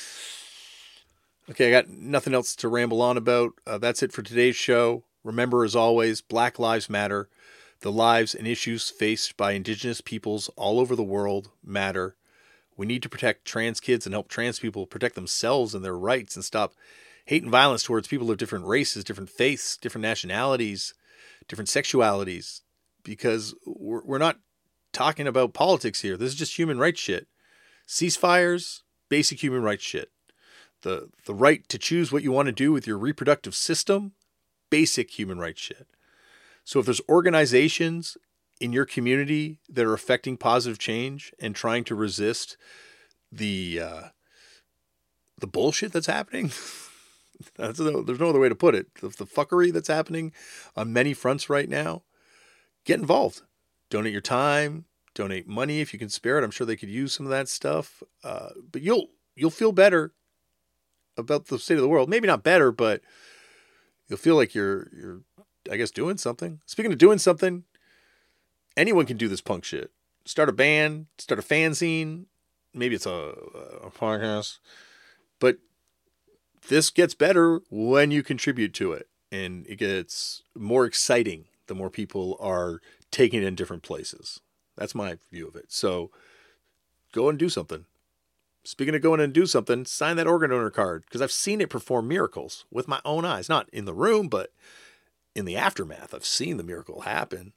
Okay, I got nothing else to ramble on about. Uh, that's it for today's show. Remember, as always, Black Lives Matter. The lives and issues faced by Indigenous peoples all over the world matter. We need to protect trans kids and help trans people protect themselves and their rights and stop hate and violence towards people of different races, different faiths, different nationalities, different sexualities, because we're, we're not talking about politics here. This is just human rights shit. Ceasefires, basic human rights shit. The, the right to choose what you want to do with your reproductive system, basic human rights shit. So if there's organizations in your community that are affecting positive change and trying to resist the uh, the bullshit that's happening, that's a, there's no other way to put it. The, the fuckery that's happening on many fronts right now, get involved. Donate your time, donate money if you can spare it. I'm sure they could use some of that stuff. Uh, but you'll you'll feel better about the state of the world. Maybe not better, but you'll feel like you're you're I guess doing something. Speaking of doing something, anyone can do this punk shit. Start a band, start a fanzine. Maybe it's a, a podcast. But this gets better when you contribute to it. And it gets more exciting the more people are taking it in different places. That's my view of it. So go and do something. Speaking of going and do something, sign that organ donor card. Because I've seen it perform miracles with my own eyes. Not in the room, but in the aftermath. I've seen the miracle happen.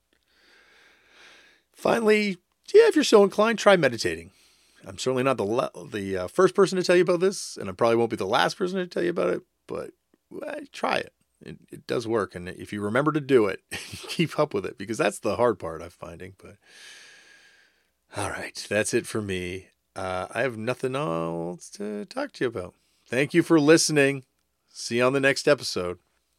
Finally, yeah, if you're so inclined, try meditating. I'm certainly not the le- the uh, first person to tell you about this, and I probably won't be the last person to tell you about it, but well, try it. it. It does work, and if you remember to do it, keep up with it, because that's the hard part I'm finding. But all right, that's it for me. Uh, I have nothing else to talk to you about. Thank you for listening. See you on the next episode.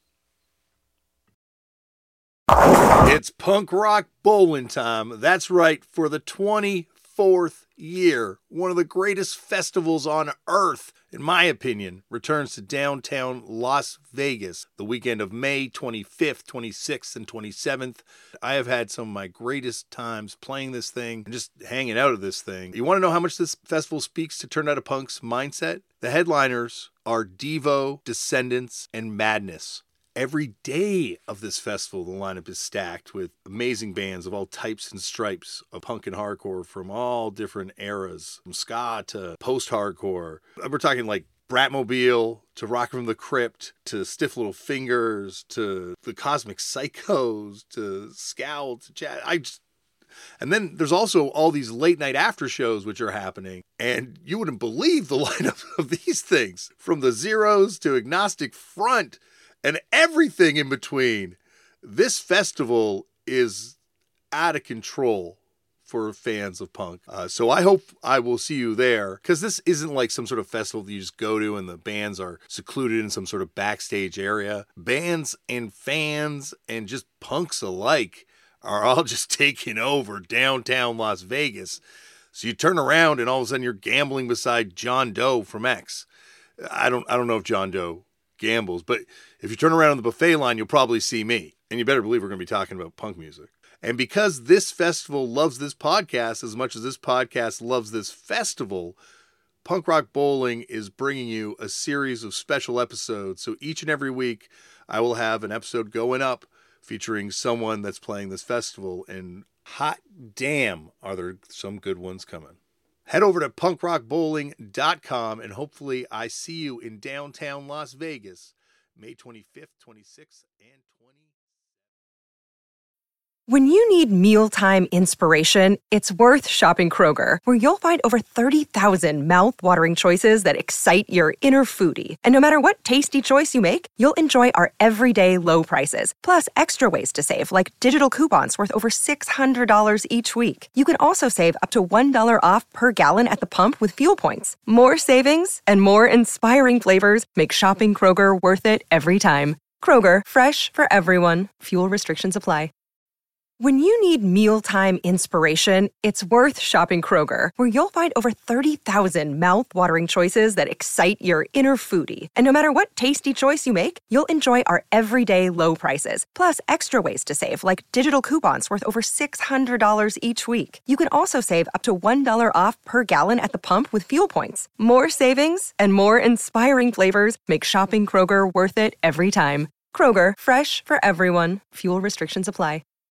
It's punk rock bowling time. That's right, for the twenty-fourth year. One of the greatest festivals on earth, in my opinion, returns to downtown Las Vegas the weekend of May twenty-fifth, twenty-sixth, and twenty-seventh. I have had some of my greatest times playing this thing and just hanging out of this thing. You want to know how much this festival speaks to Turn Out a Punk's mindset? The headliners are Devo, Descendants, and Madness. Every day of this festival, the lineup is stacked with amazing bands of all types and stripes of punk and hardcore from all different eras, from ska to post-hardcore. We're talking like Bratmobile to Rock from the Crypt to Stiff Little Fingers to the Cosmic Psychos to Scowl to Chat. I just... And then there's also all these late night after shows which are happening, and you wouldn't believe the lineup of these things, from the Zeros to Agnostic Front and everything in between. This festival is out of control for fans of punk. Uh, so I hope I will see you there, because this isn't like some sort of festival that you just go to and the bands are secluded in some sort of backstage area. Bands and fans and just punks alike are all just taking over downtown Las Vegas. So you turn around and all of a sudden you're gambling beside John Doe from X. I don't, I don't know if John Doe gambles, but if you turn around on the buffet line, you'll probably see me. And you better believe we're going to be talking about punk music. And because this festival loves this podcast as much as this podcast loves this festival, Punk Rock Bowling is bringing you a series of special episodes. So each and every week, I will have an episode going up featuring someone that's playing this festival. And hot damn, are there some good ones coming. Head over to punk rock bowling dot com and hopefully I see you in downtown Las Vegas, May twenty-fifth, twenty-sixth, and twenty-seventh. When you need mealtime inspiration, it's worth shopping Kroger, where you'll find over thirty thousand mouth-watering choices that excite your inner foodie. And no matter what tasty choice you make, you'll enjoy our everyday low prices, plus extra ways to save, like digital coupons worth over six hundred dollars each week. You can also save up to one dollar off per gallon at the pump with fuel points. More savings and more inspiring flavors make shopping Kroger worth it every time. Kroger, fresh for everyone. Fuel restrictions apply. When you need mealtime inspiration, it's worth shopping Kroger, where you'll find over thirty thousand mouth-watering choices that excite your inner foodie. And no matter what tasty choice you make, you'll enjoy our everyday low prices, plus extra ways to save, like digital coupons worth over six hundred dollars each week. You can also save up to one dollar off per gallon at the pump with fuel points. More savings and more inspiring flavors make shopping Kroger worth it every time. Kroger, fresh for everyone. Fuel restrictions apply.